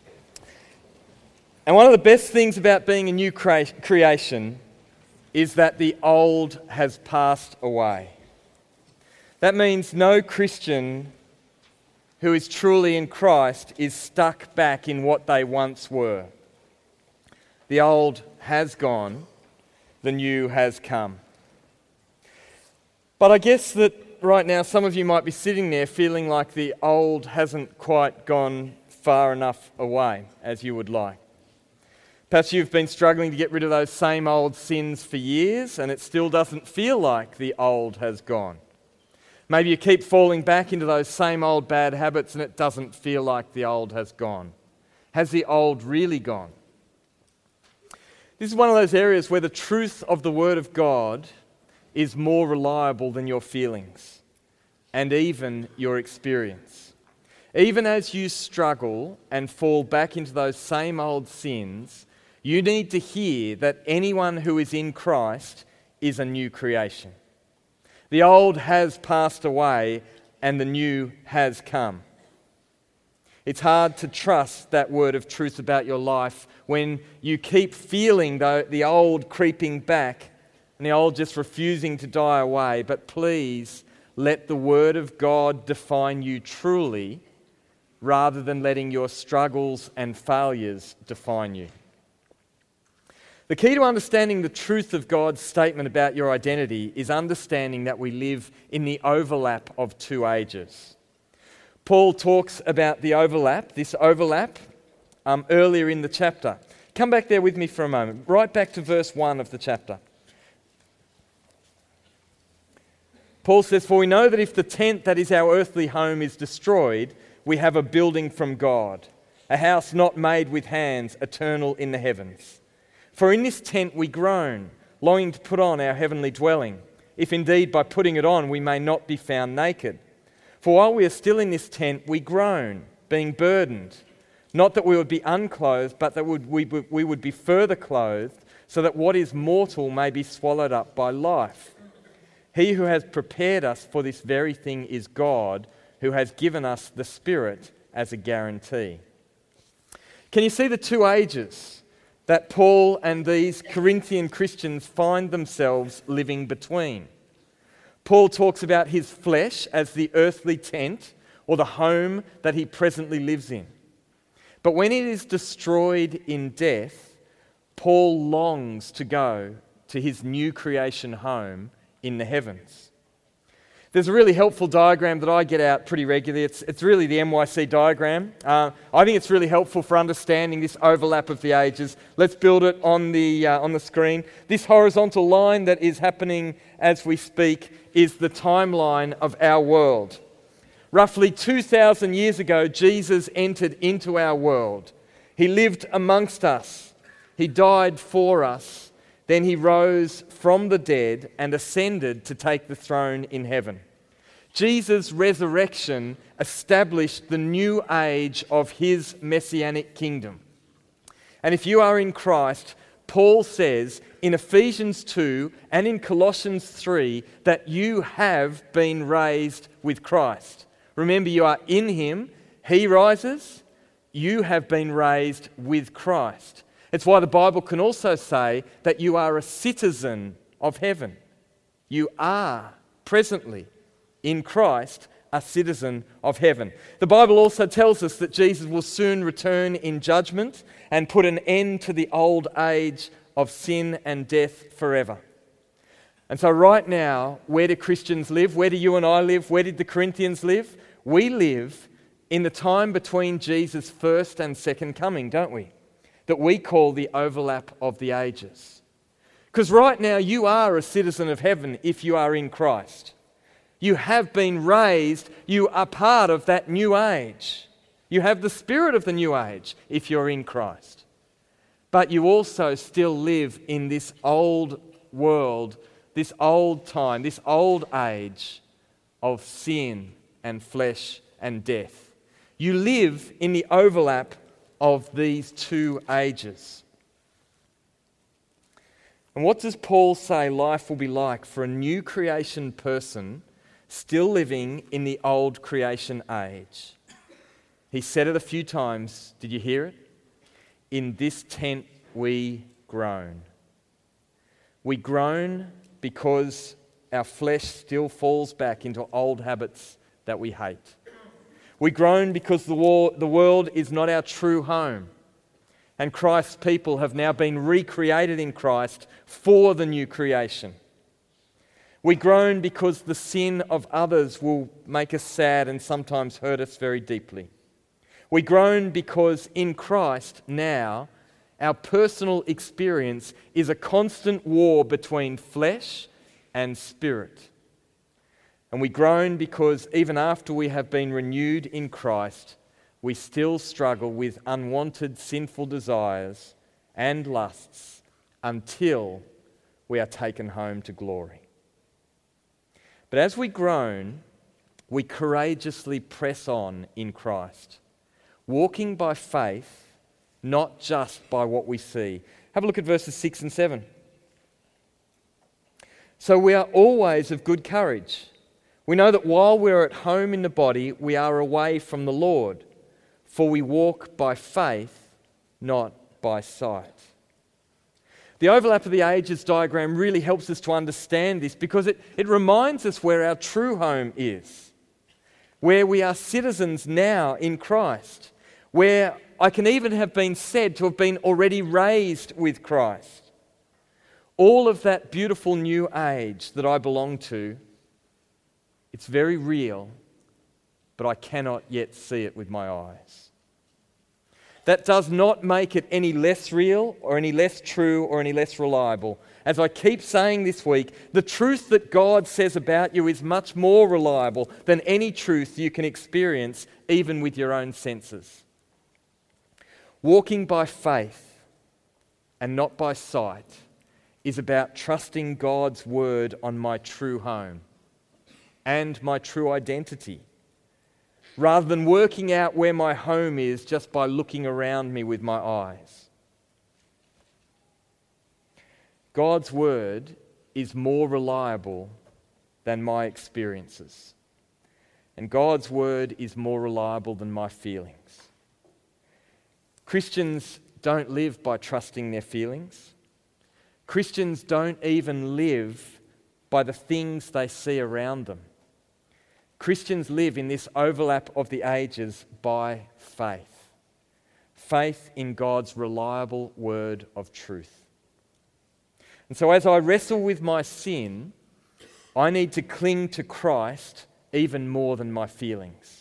And one of the best things about being a new crea- creation is that the old has passed away. That means no Christian who is truly in Christ is stuck back in what they once were. The old has gone, the new has come. But I guess that right now some of you might be sitting there feeling like the old hasn't quite gone far enough away as you would like. Perhaps you've been struggling to get rid of those same old sins for years and it still doesn't feel like the old has gone. Maybe you keep falling back into those same old bad habits and it doesn't feel like the old has gone. Has the old really gone? This is one of those areas where the truth of the Word of God is more reliable than your feelings and even your experience. Even as you struggle and fall back into those same old sins, You need to hear that anyone who is in Christ is a new creation. The old has passed away and the new has come. It's hard to trust that word of truth about your life when you keep feeling the, the old creeping back and the old just refusing to die away. But please let the word of God define you truly rather than letting your struggles and failures define you. The key to understanding the truth of God's statement about your identity is understanding that we live in the overlap of two ages. Paul talks about the overlap, this overlap, um, earlier in the chapter. Come back there with me for a moment, right back to verse one of the chapter. Paul says, "For we know that if the tent that is our earthly home is destroyed, we have a building from God, a house not made with hands, eternal in the heavens. For in this tent we groan, longing to put on our heavenly dwelling, if indeed by putting it on we may not be found naked. For while we are still in this tent, we groan, being burdened, not that we would be unclothed, but that we would be further clothed, so that what is mortal may be swallowed up by life. He who has prepared us for this very thing is God, who has given us the Spirit as a guarantee." Can you see the two ages that Paul and these Corinthian Christians find themselves living between? Paul talks about his flesh as the earthly tent or the home that he presently lives in. But when it is destroyed in death, Paul longs to go to his new creation home in the heavens. There's a really helpful diagram that I get out pretty regularly. It's, it's really the M Y C diagram. Uh, I think it's really helpful for understanding this overlap of the ages. Let's build it on the, uh, on the screen. This horizontal line that is happening as we speak is the timeline of our world. Roughly two thousand years ago, Jesus entered into our world. He lived amongst us. He died for us. Then he rose from the dead and ascended to take the throne in heaven. Jesus' resurrection established the new age of his messianic kingdom. And if you are in Christ, Paul says in Ephesians two and in Colossians three that you have been raised with Christ. Remember, you are in him, he rises, you have been raised with Christ. It's why the Bible can also say that you are a citizen of heaven. You are presently in Christ a citizen of heaven. The Bible also tells us that Jesus will soon return in judgment and put an end to the old age of sin and death forever. And so right now, where do Christians live? Where do you and I live? Where did the Corinthians live? We live in the time between Jesus' first and second coming, don't we? That we call the overlap of the ages. Because right now you are a citizen of heaven if you are in Christ. You have been raised, you are part of that new age. You have the spirit of the new age if you're in Christ. But you also still live in this old world, this old time, this old age of sin and flesh and death. You live in the overlap of these two ages. And what does Paul say life will be like for a new creation person still living in the old creation age? He said it a few times. Did you hear it? In this tent we groan. We groan because our flesh still falls back into old habits that we hate. We groan because the, war, the world is not our true home. And Christ's people have now been recreated in Christ for the new creation. We groan because the sin of others will make us sad and sometimes hurt us very deeply. We groan because in Christ now, our personal experience is a constant war between flesh and spirit. And we groan because even after we have been renewed in Christ, we still struggle with unwanted sinful desires and lusts until we are taken home to glory. But as we groan, we courageously press on in Christ, walking by faith, not just by what we see. Have a look at verses six and seven. So we are always of good courage. We know that while we are at home in the body, we are away from the Lord, for we walk by faith, not by sight. The overlap of the ages diagram really helps us to understand this because it, it reminds us where our true home is, where we are citizens now in Christ, where I can even have been said to have been already raised with Christ. All of that beautiful new age that I belong to, it's very real, but I cannot yet see it with my eyes. That does not make it any less real or any less true or any less reliable. As I keep saying this week, the truth that God says about you is much more reliable than any truth you can experience even with your own senses. Walking by faith and not by sight is about trusting God's word on my true home and my true identity, rather than working out where my home is just by looking around me with my eyes. God's word is more reliable than my experiences. And God's word is more reliable than my feelings. Christians don't live by trusting their feelings. Christians don't even live by the things they see around them. Christians live in this overlap of the ages by faith. Faith in God's reliable word of truth. And so as I wrestle with my sin, I need to cling to Christ even more than my feelings.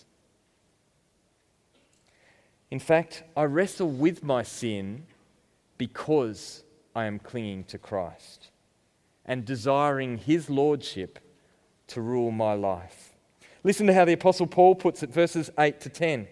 In fact, I wrestle with my sin because I am clinging to Christ and desiring His lordship to rule my life. Listen to how the Apostle Paul puts it, verses eight to ten.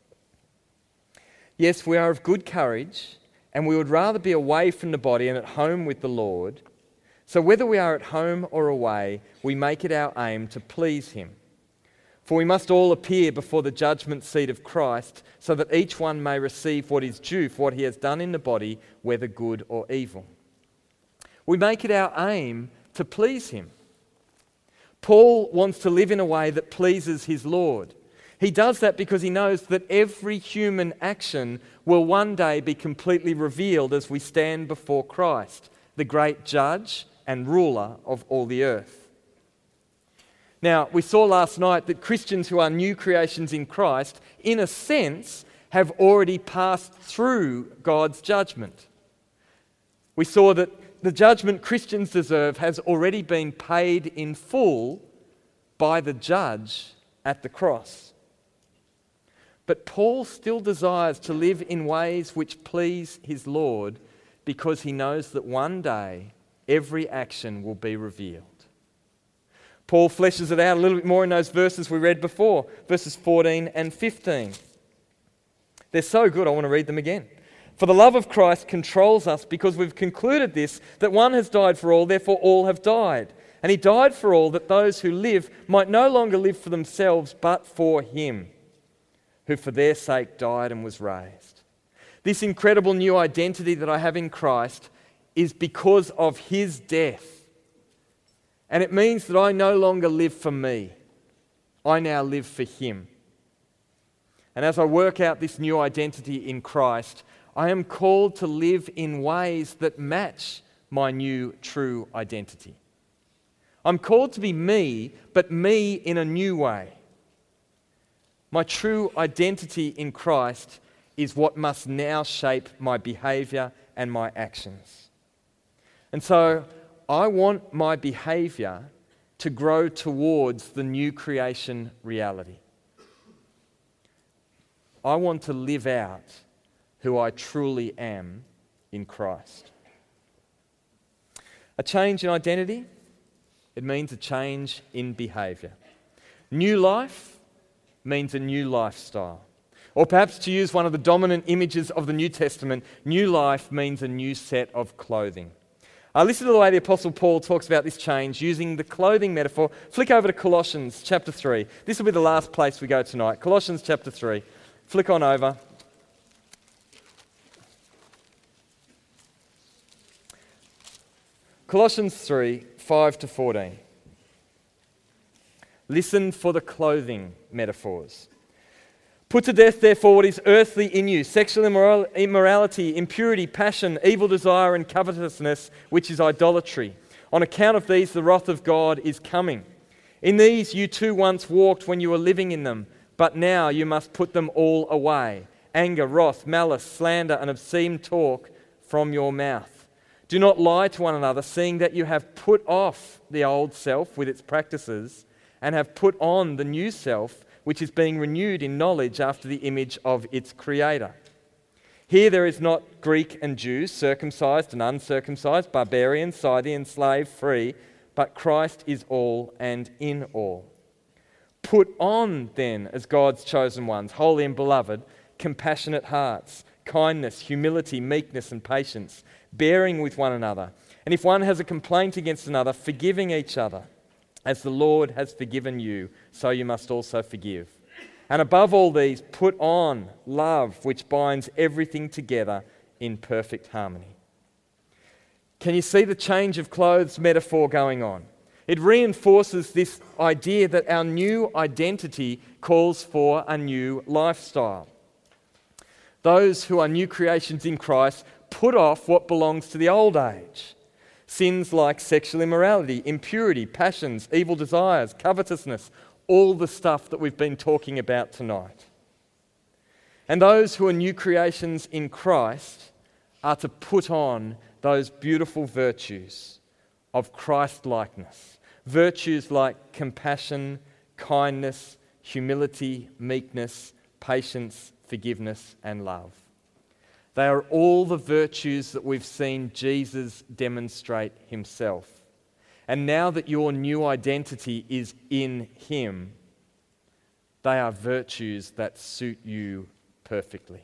Yes, we are of good courage, and we would rather be away from the body and at home with the Lord. So whether we are at home or away, we make it our aim to please Him. For we must all appear before the judgment seat of Christ, so that each one may receive what is due for what he has done in the body, whether good or evil. We make it our aim to please Him. Paul wants to live in a way that pleases his Lord. He does that because he knows that every human action will one day be completely revealed as we stand before Christ, the great judge and ruler of all the earth. Now, we saw last night that Christians who are new creations in Christ, in a sense, have already passed through God's judgment. We saw that the judgment Christians deserve has already been paid in full by the judge at the cross. But Paul still desires to live in ways which please his Lord because he knows that one day every action will be revealed. Paul fleshes it out a little bit more in those verses we read before, verses fourteen and fifteen. They're so good, I want to read them again. For the love of Christ controls us because we've concluded this, that one has died for all, therefore all have died. And He died for all, that those who live might no longer live for themselves, but for Him, who for their sake died and was raised. This incredible new identity that I have in Christ is because of His death. And it means that I no longer live for me. I now live for Him. And as I work out this new identity in Christ, I am called to live in ways that match my new true identity. I'm called to be me, but me in a new way. My true identity in Christ is what must now shape my behaviour and my actions. And so I want my behaviour to grow towards the new creation reality. I want to live out who I truly am in Christ. A change in identity, it means a change in behaviour. New life means a new lifestyle. Or perhaps to use one of the dominant images of the New Testament, new life means a new set of clothing. Uh, listen to the way the Apostle Paul talks about this change using the clothing metaphor. Flick over to Colossians chapter three. This will be the last place we go tonight. Colossians chapter three. Flick on over. Colossians three, five to fourteen. Listen for the clothing metaphors. Put to death, therefore, what is earthly in you: sexual immoral- immorality, impurity, passion, evil desire, and covetousness, which is idolatry. On account of these, the wrath of God is coming. In these you too once walked when you were living in them, but now you must put them all away: anger, wrath, malice, slander, and obscene talk from your mouth. Do not lie to one another, seeing that you have put off the old self with its practices, and have put on the new self, which is being renewed in knowledge after the image of its creator. Here there is not Greek and Jew, circumcised and uncircumcised, barbarian, Scythian, slave, free, but Christ is all and in all. Put on then, as God's chosen ones, holy and beloved, compassionate hearts, kindness, humility, meekness, and patience, bearing with one another. And if one has a complaint against another, forgiving each other. As the Lord has forgiven you, so you must also forgive. And above all these, put on love, which binds everything together in perfect harmony. Can you see the change of clothes metaphor going on? It reinforces this idea that our new identity calls for a new lifestyle. Those who are new creations in Christ put off what belongs to the old age. Sins like sexual immorality, impurity, passions, evil desires, covetousness, all the stuff that we've been talking about tonight. And those who are new creations in Christ are to put on those beautiful virtues of Christ-likeness. Virtues like compassion, kindness, humility, meekness, patience, forgiveness, and love. They are all the virtues that we've seen Jesus demonstrate himself. And now that your new identity is in him, they are virtues that suit you perfectly.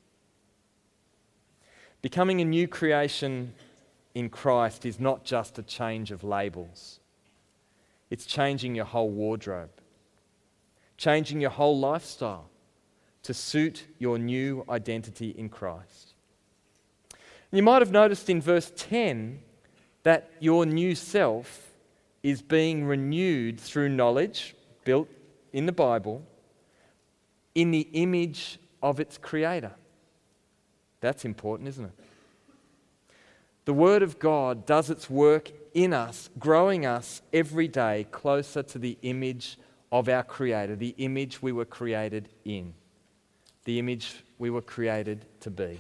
Becoming a new creation in Christ is not just a change of labels. It's changing your whole wardrobe, changing your whole lifestyle to suit your new identity in Christ. You might have noticed in verse ten that your new self is being renewed through knowledge built in the Bible in the image of its creator. That's important, isn't it? The Word of God does its work in us, growing us every day closer to the image of our Creator, the image we were created in, the image we were created to be.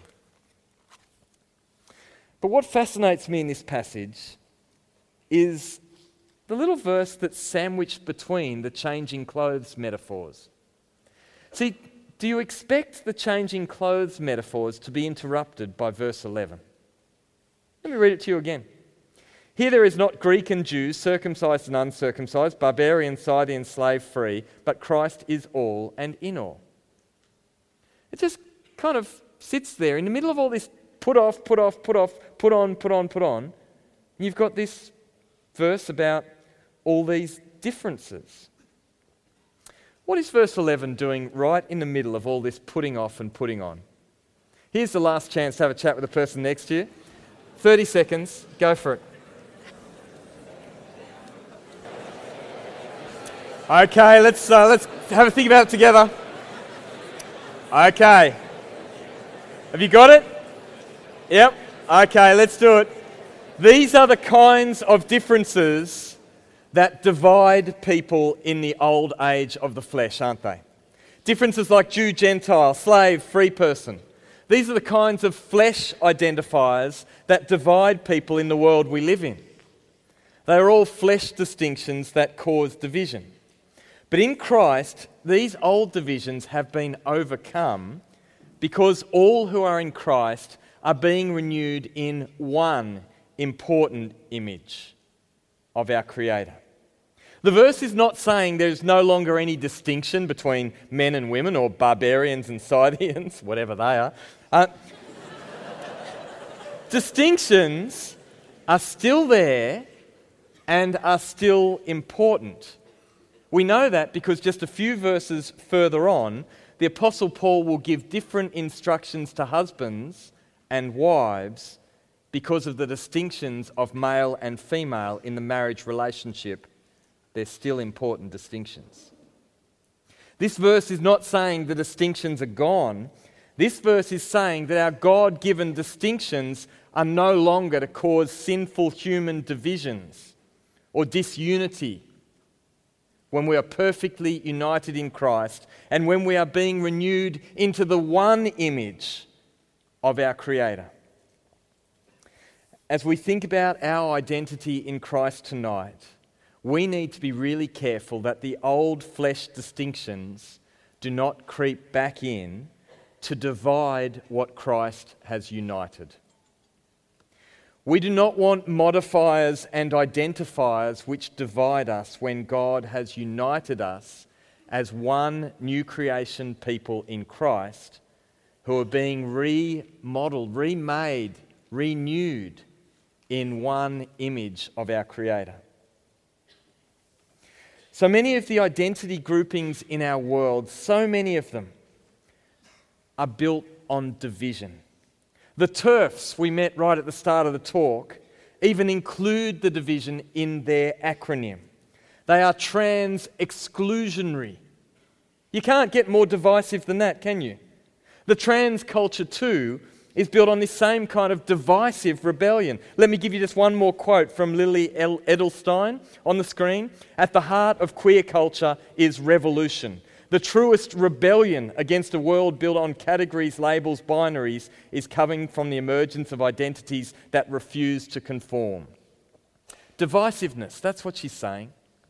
But what fascinates me in this passage is the little verse that's sandwiched between the changing clothes metaphors. See, do you expect the changing clothes metaphors to be interrupted by verse eleven? Let me read it to you again. Here there is not Greek and Jew, circumcised and uncircumcised, barbarian, Scythian, slave, free, but Christ is all and in all. It just kind of sits there in the middle of all this put off, put off, put off, put on, put on, put on. And you've got this verse about all these differences. What is verse eleven doing right in the middle of all this putting off and putting on? Here's the last chance to have a chat with the person next to you. thirty seconds, go for it. Okay, let's uh, let's have a think about it together. Okay. Have you got it? Yep. Okay, let's do it. These are the kinds of differences that divide people in the old age of the flesh, aren't they? Differences like Jew, Gentile, slave, free person. These are the kinds of flesh identifiers that divide people in the world we live in. They are all flesh distinctions that cause division. But in Christ, these old divisions have been overcome because all who are in Christ are being renewed in one important image of our Creator. The verse is not saying there's no longer any distinction between men and women or barbarians and Scythians, whatever they are. Uh, distinctions are still there and are still important. We know that because just a few verses further on, the Apostle Paul will give different instructions to husbands and wives because of the distinctions of male and female in the marriage relationship. They're still important distinctions. This verse is not saying the distinctions are gone. This verse is saying that our God-given distinctions are no longer to cause sinful human divisions or disunity when we are perfectly united in Christ and when we are being renewed into the one image of our Creator. As we think about our identity in Christ tonight, we need to be really careful that the old flesh distinctions do not creep back in to divide what Christ has united. We do not want modifiers and identifiers which divide us when God has united us as one new creation people in Christ who are being remodeled, remade, renewed in one image of our Creator. So many of the identity groupings in our world, so many of them, are built on division. The TERFs we met right at the start of the talk even include the division in their acronym. They are trans-exclusionary. You can't get more divisive than that, can you? The trans culture too is built on this same kind of divisive rebellion. Let me give you just one more quote from Lily L. Edelstein on the screen. At the heart of queer culture is revolution. The truest rebellion against a world built on categories, labels, binaries is coming from the emergence of identities that refuse to conform. Divisiveness, that's what she's saying.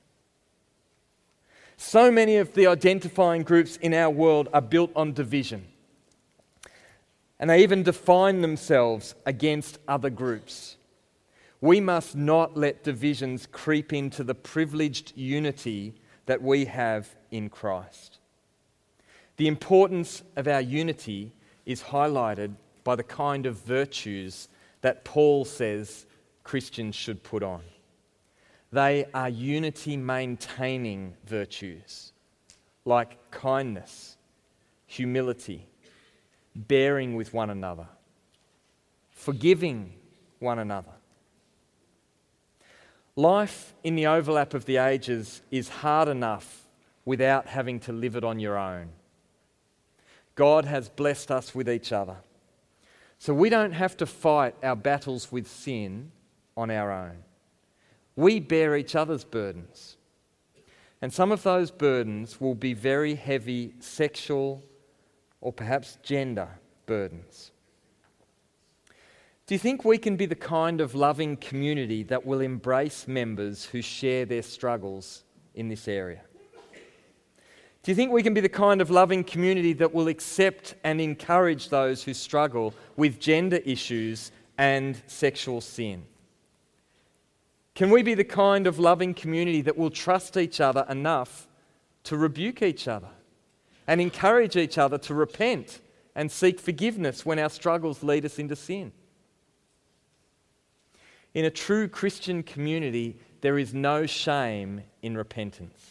So many of the identifying groups in our world are built on division. And they even define themselves against other groups. We must not let divisions creep into the privileged unity that we have in Christ. The importance of our unity is highlighted by the kind of virtues that Paul says Christians should put on. They are unity-maintaining virtues like kindness, humility, bearing with one another, forgiving one another. Life in the overlap of the ages is hard enough without having to live it on your own. God has blessed us with each other. So we don't have to fight our battles with sin on our own. We bear each other's burdens. And some of those burdens will be very heavy sexual or perhaps gender burdens. Do you think we can be the kind of loving community that will embrace members who share their struggles in this area? Do you think we can be the kind of loving community that will accept and encourage those who struggle with gender issues and sexual sin? Can we be the kind of loving community that will trust each other enough to rebuke each other and encourage each other to repent and seek forgiveness when our struggles lead us into sin? In a true Christian community, there is no shame in repentance.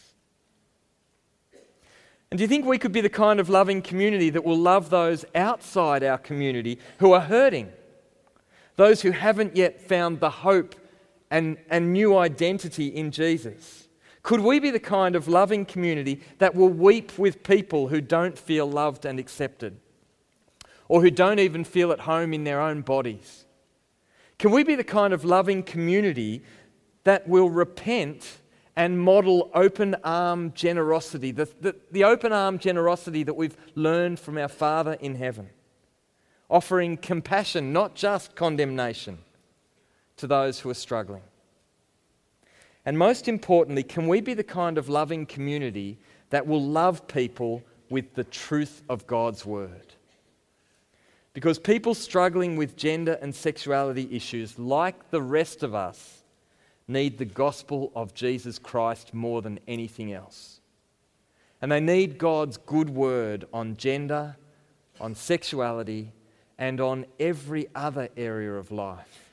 And do you think we could be the kind of loving community that will love those outside our community who are hurting? Those who haven't yet found the hope and, and new identity in Jesus? Could we be the kind of loving community that will weep with people who don't feel loved and accepted, or who don't even feel at home in their own bodies? Can we be the kind of loving community that will repent and model open-arm generosity, the, the, the open-arm generosity that we've learned from our Father in heaven, offering compassion, not just condemnation, to those who are struggling? And most importantly, can we be the kind of loving community that will love people with the truth of God's word? Because people struggling with gender and sexuality issues, like the rest of us, need the gospel of Jesus Christ more than anything else. And they need God's good word on gender, on sexuality, and on every other area of life.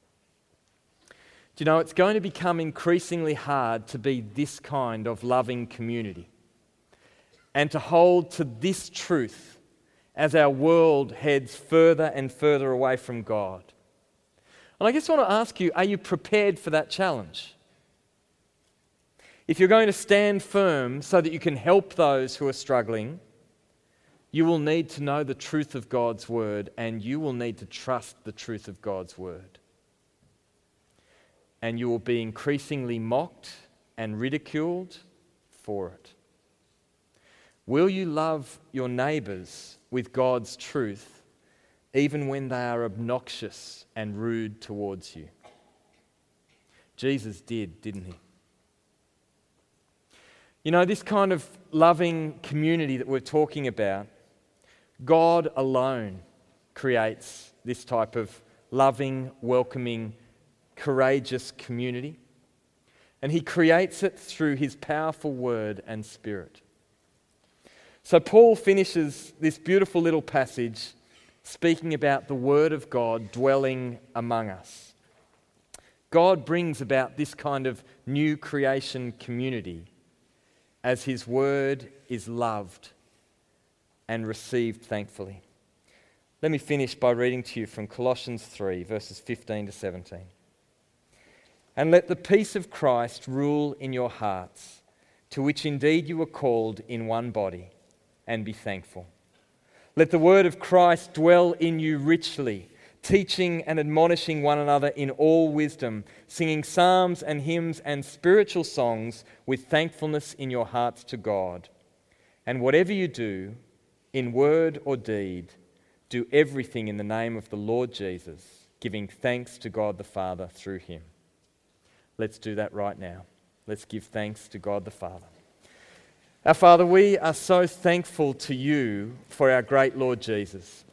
Do you know, it's going to become increasingly hard to be this kind of loving community and to hold to this truth as our world heads further and further away from God. And I just want to ask you, are you prepared for that challenge? If you're going to stand firm so that you can help those who are struggling, you will need to know the truth of God's word, and you will need to trust the truth of God's word. And you will be increasingly mocked and ridiculed for it. Will you love your neighbours with God's truth, even when they are obnoxious and rude towards you? Jesus did, didn't he? You know, this kind of loving community that we're talking about, God alone creates this type of loving, welcoming, courageous community. And he creates it through his powerful word and spirit. So Paul finishes this beautiful little passage speaking about the word of God dwelling among us. God brings about this kind of new creation community as his word is loved and received thankfully. Let me finish by reading to you from Colossians three, verses fifteen to seventeen. And let the peace of Christ rule in your hearts, to which indeed you were called in one body, and be thankful. Let the word of Christ dwell in you richly, teaching and admonishing one another in all wisdom, singing psalms and hymns and spiritual songs with thankfulness in your hearts to God. And whatever you do, in word or deed, do everything in the name of the Lord Jesus, giving thanks to God the Father through him. Let's do that right now. Let's give thanks to God the Father. Our Father, we are so thankful to you for our great Lord Jesus.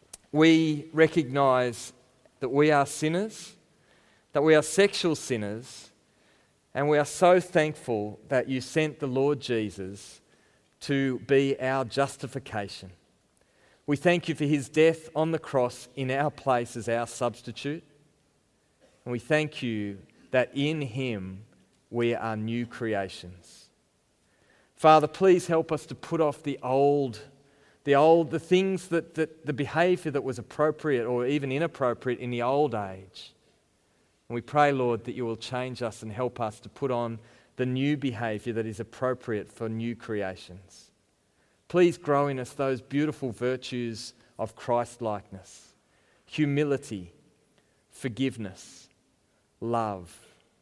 We recognise that we are sinners, that we are sexual sinners, and we are so thankful that you sent the Lord Jesus to be our justification. We thank you for his death on the cross in our place as our substitute. And we thank you that in him we are new creations. Father, please help us to put off the old The old, the things that, that the behaviour that was appropriate or even inappropriate in the old age. And we pray, Lord, that you will change us and help us to put on the new behaviour that is appropriate for new creations. Please grow in us those beautiful virtues of Christ-likeness, humility, forgiveness, love,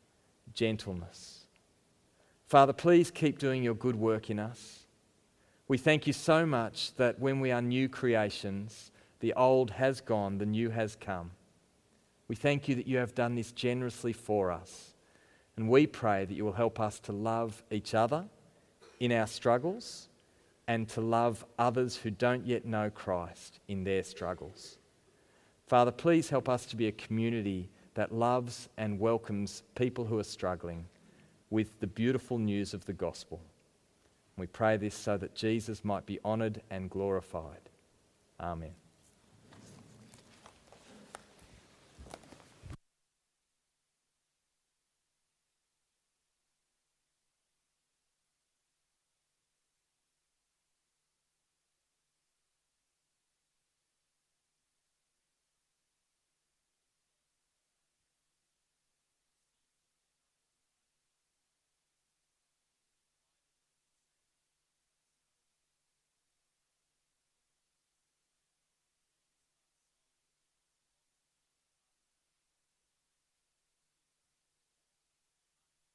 gentleness. Father, please keep doing your good work in us. We thank you so much that when we are new creations, the old has gone, the new has come. We thank you that you have done this generously for us. And we pray that you will help us to love each other in our struggles and to love others who don't yet know Christ in their struggles. Father, please help us to be a community that loves and welcomes people who are struggling with the beautiful news of the gospel. We pray this so that Jesus might be honoured and glorified. Amen.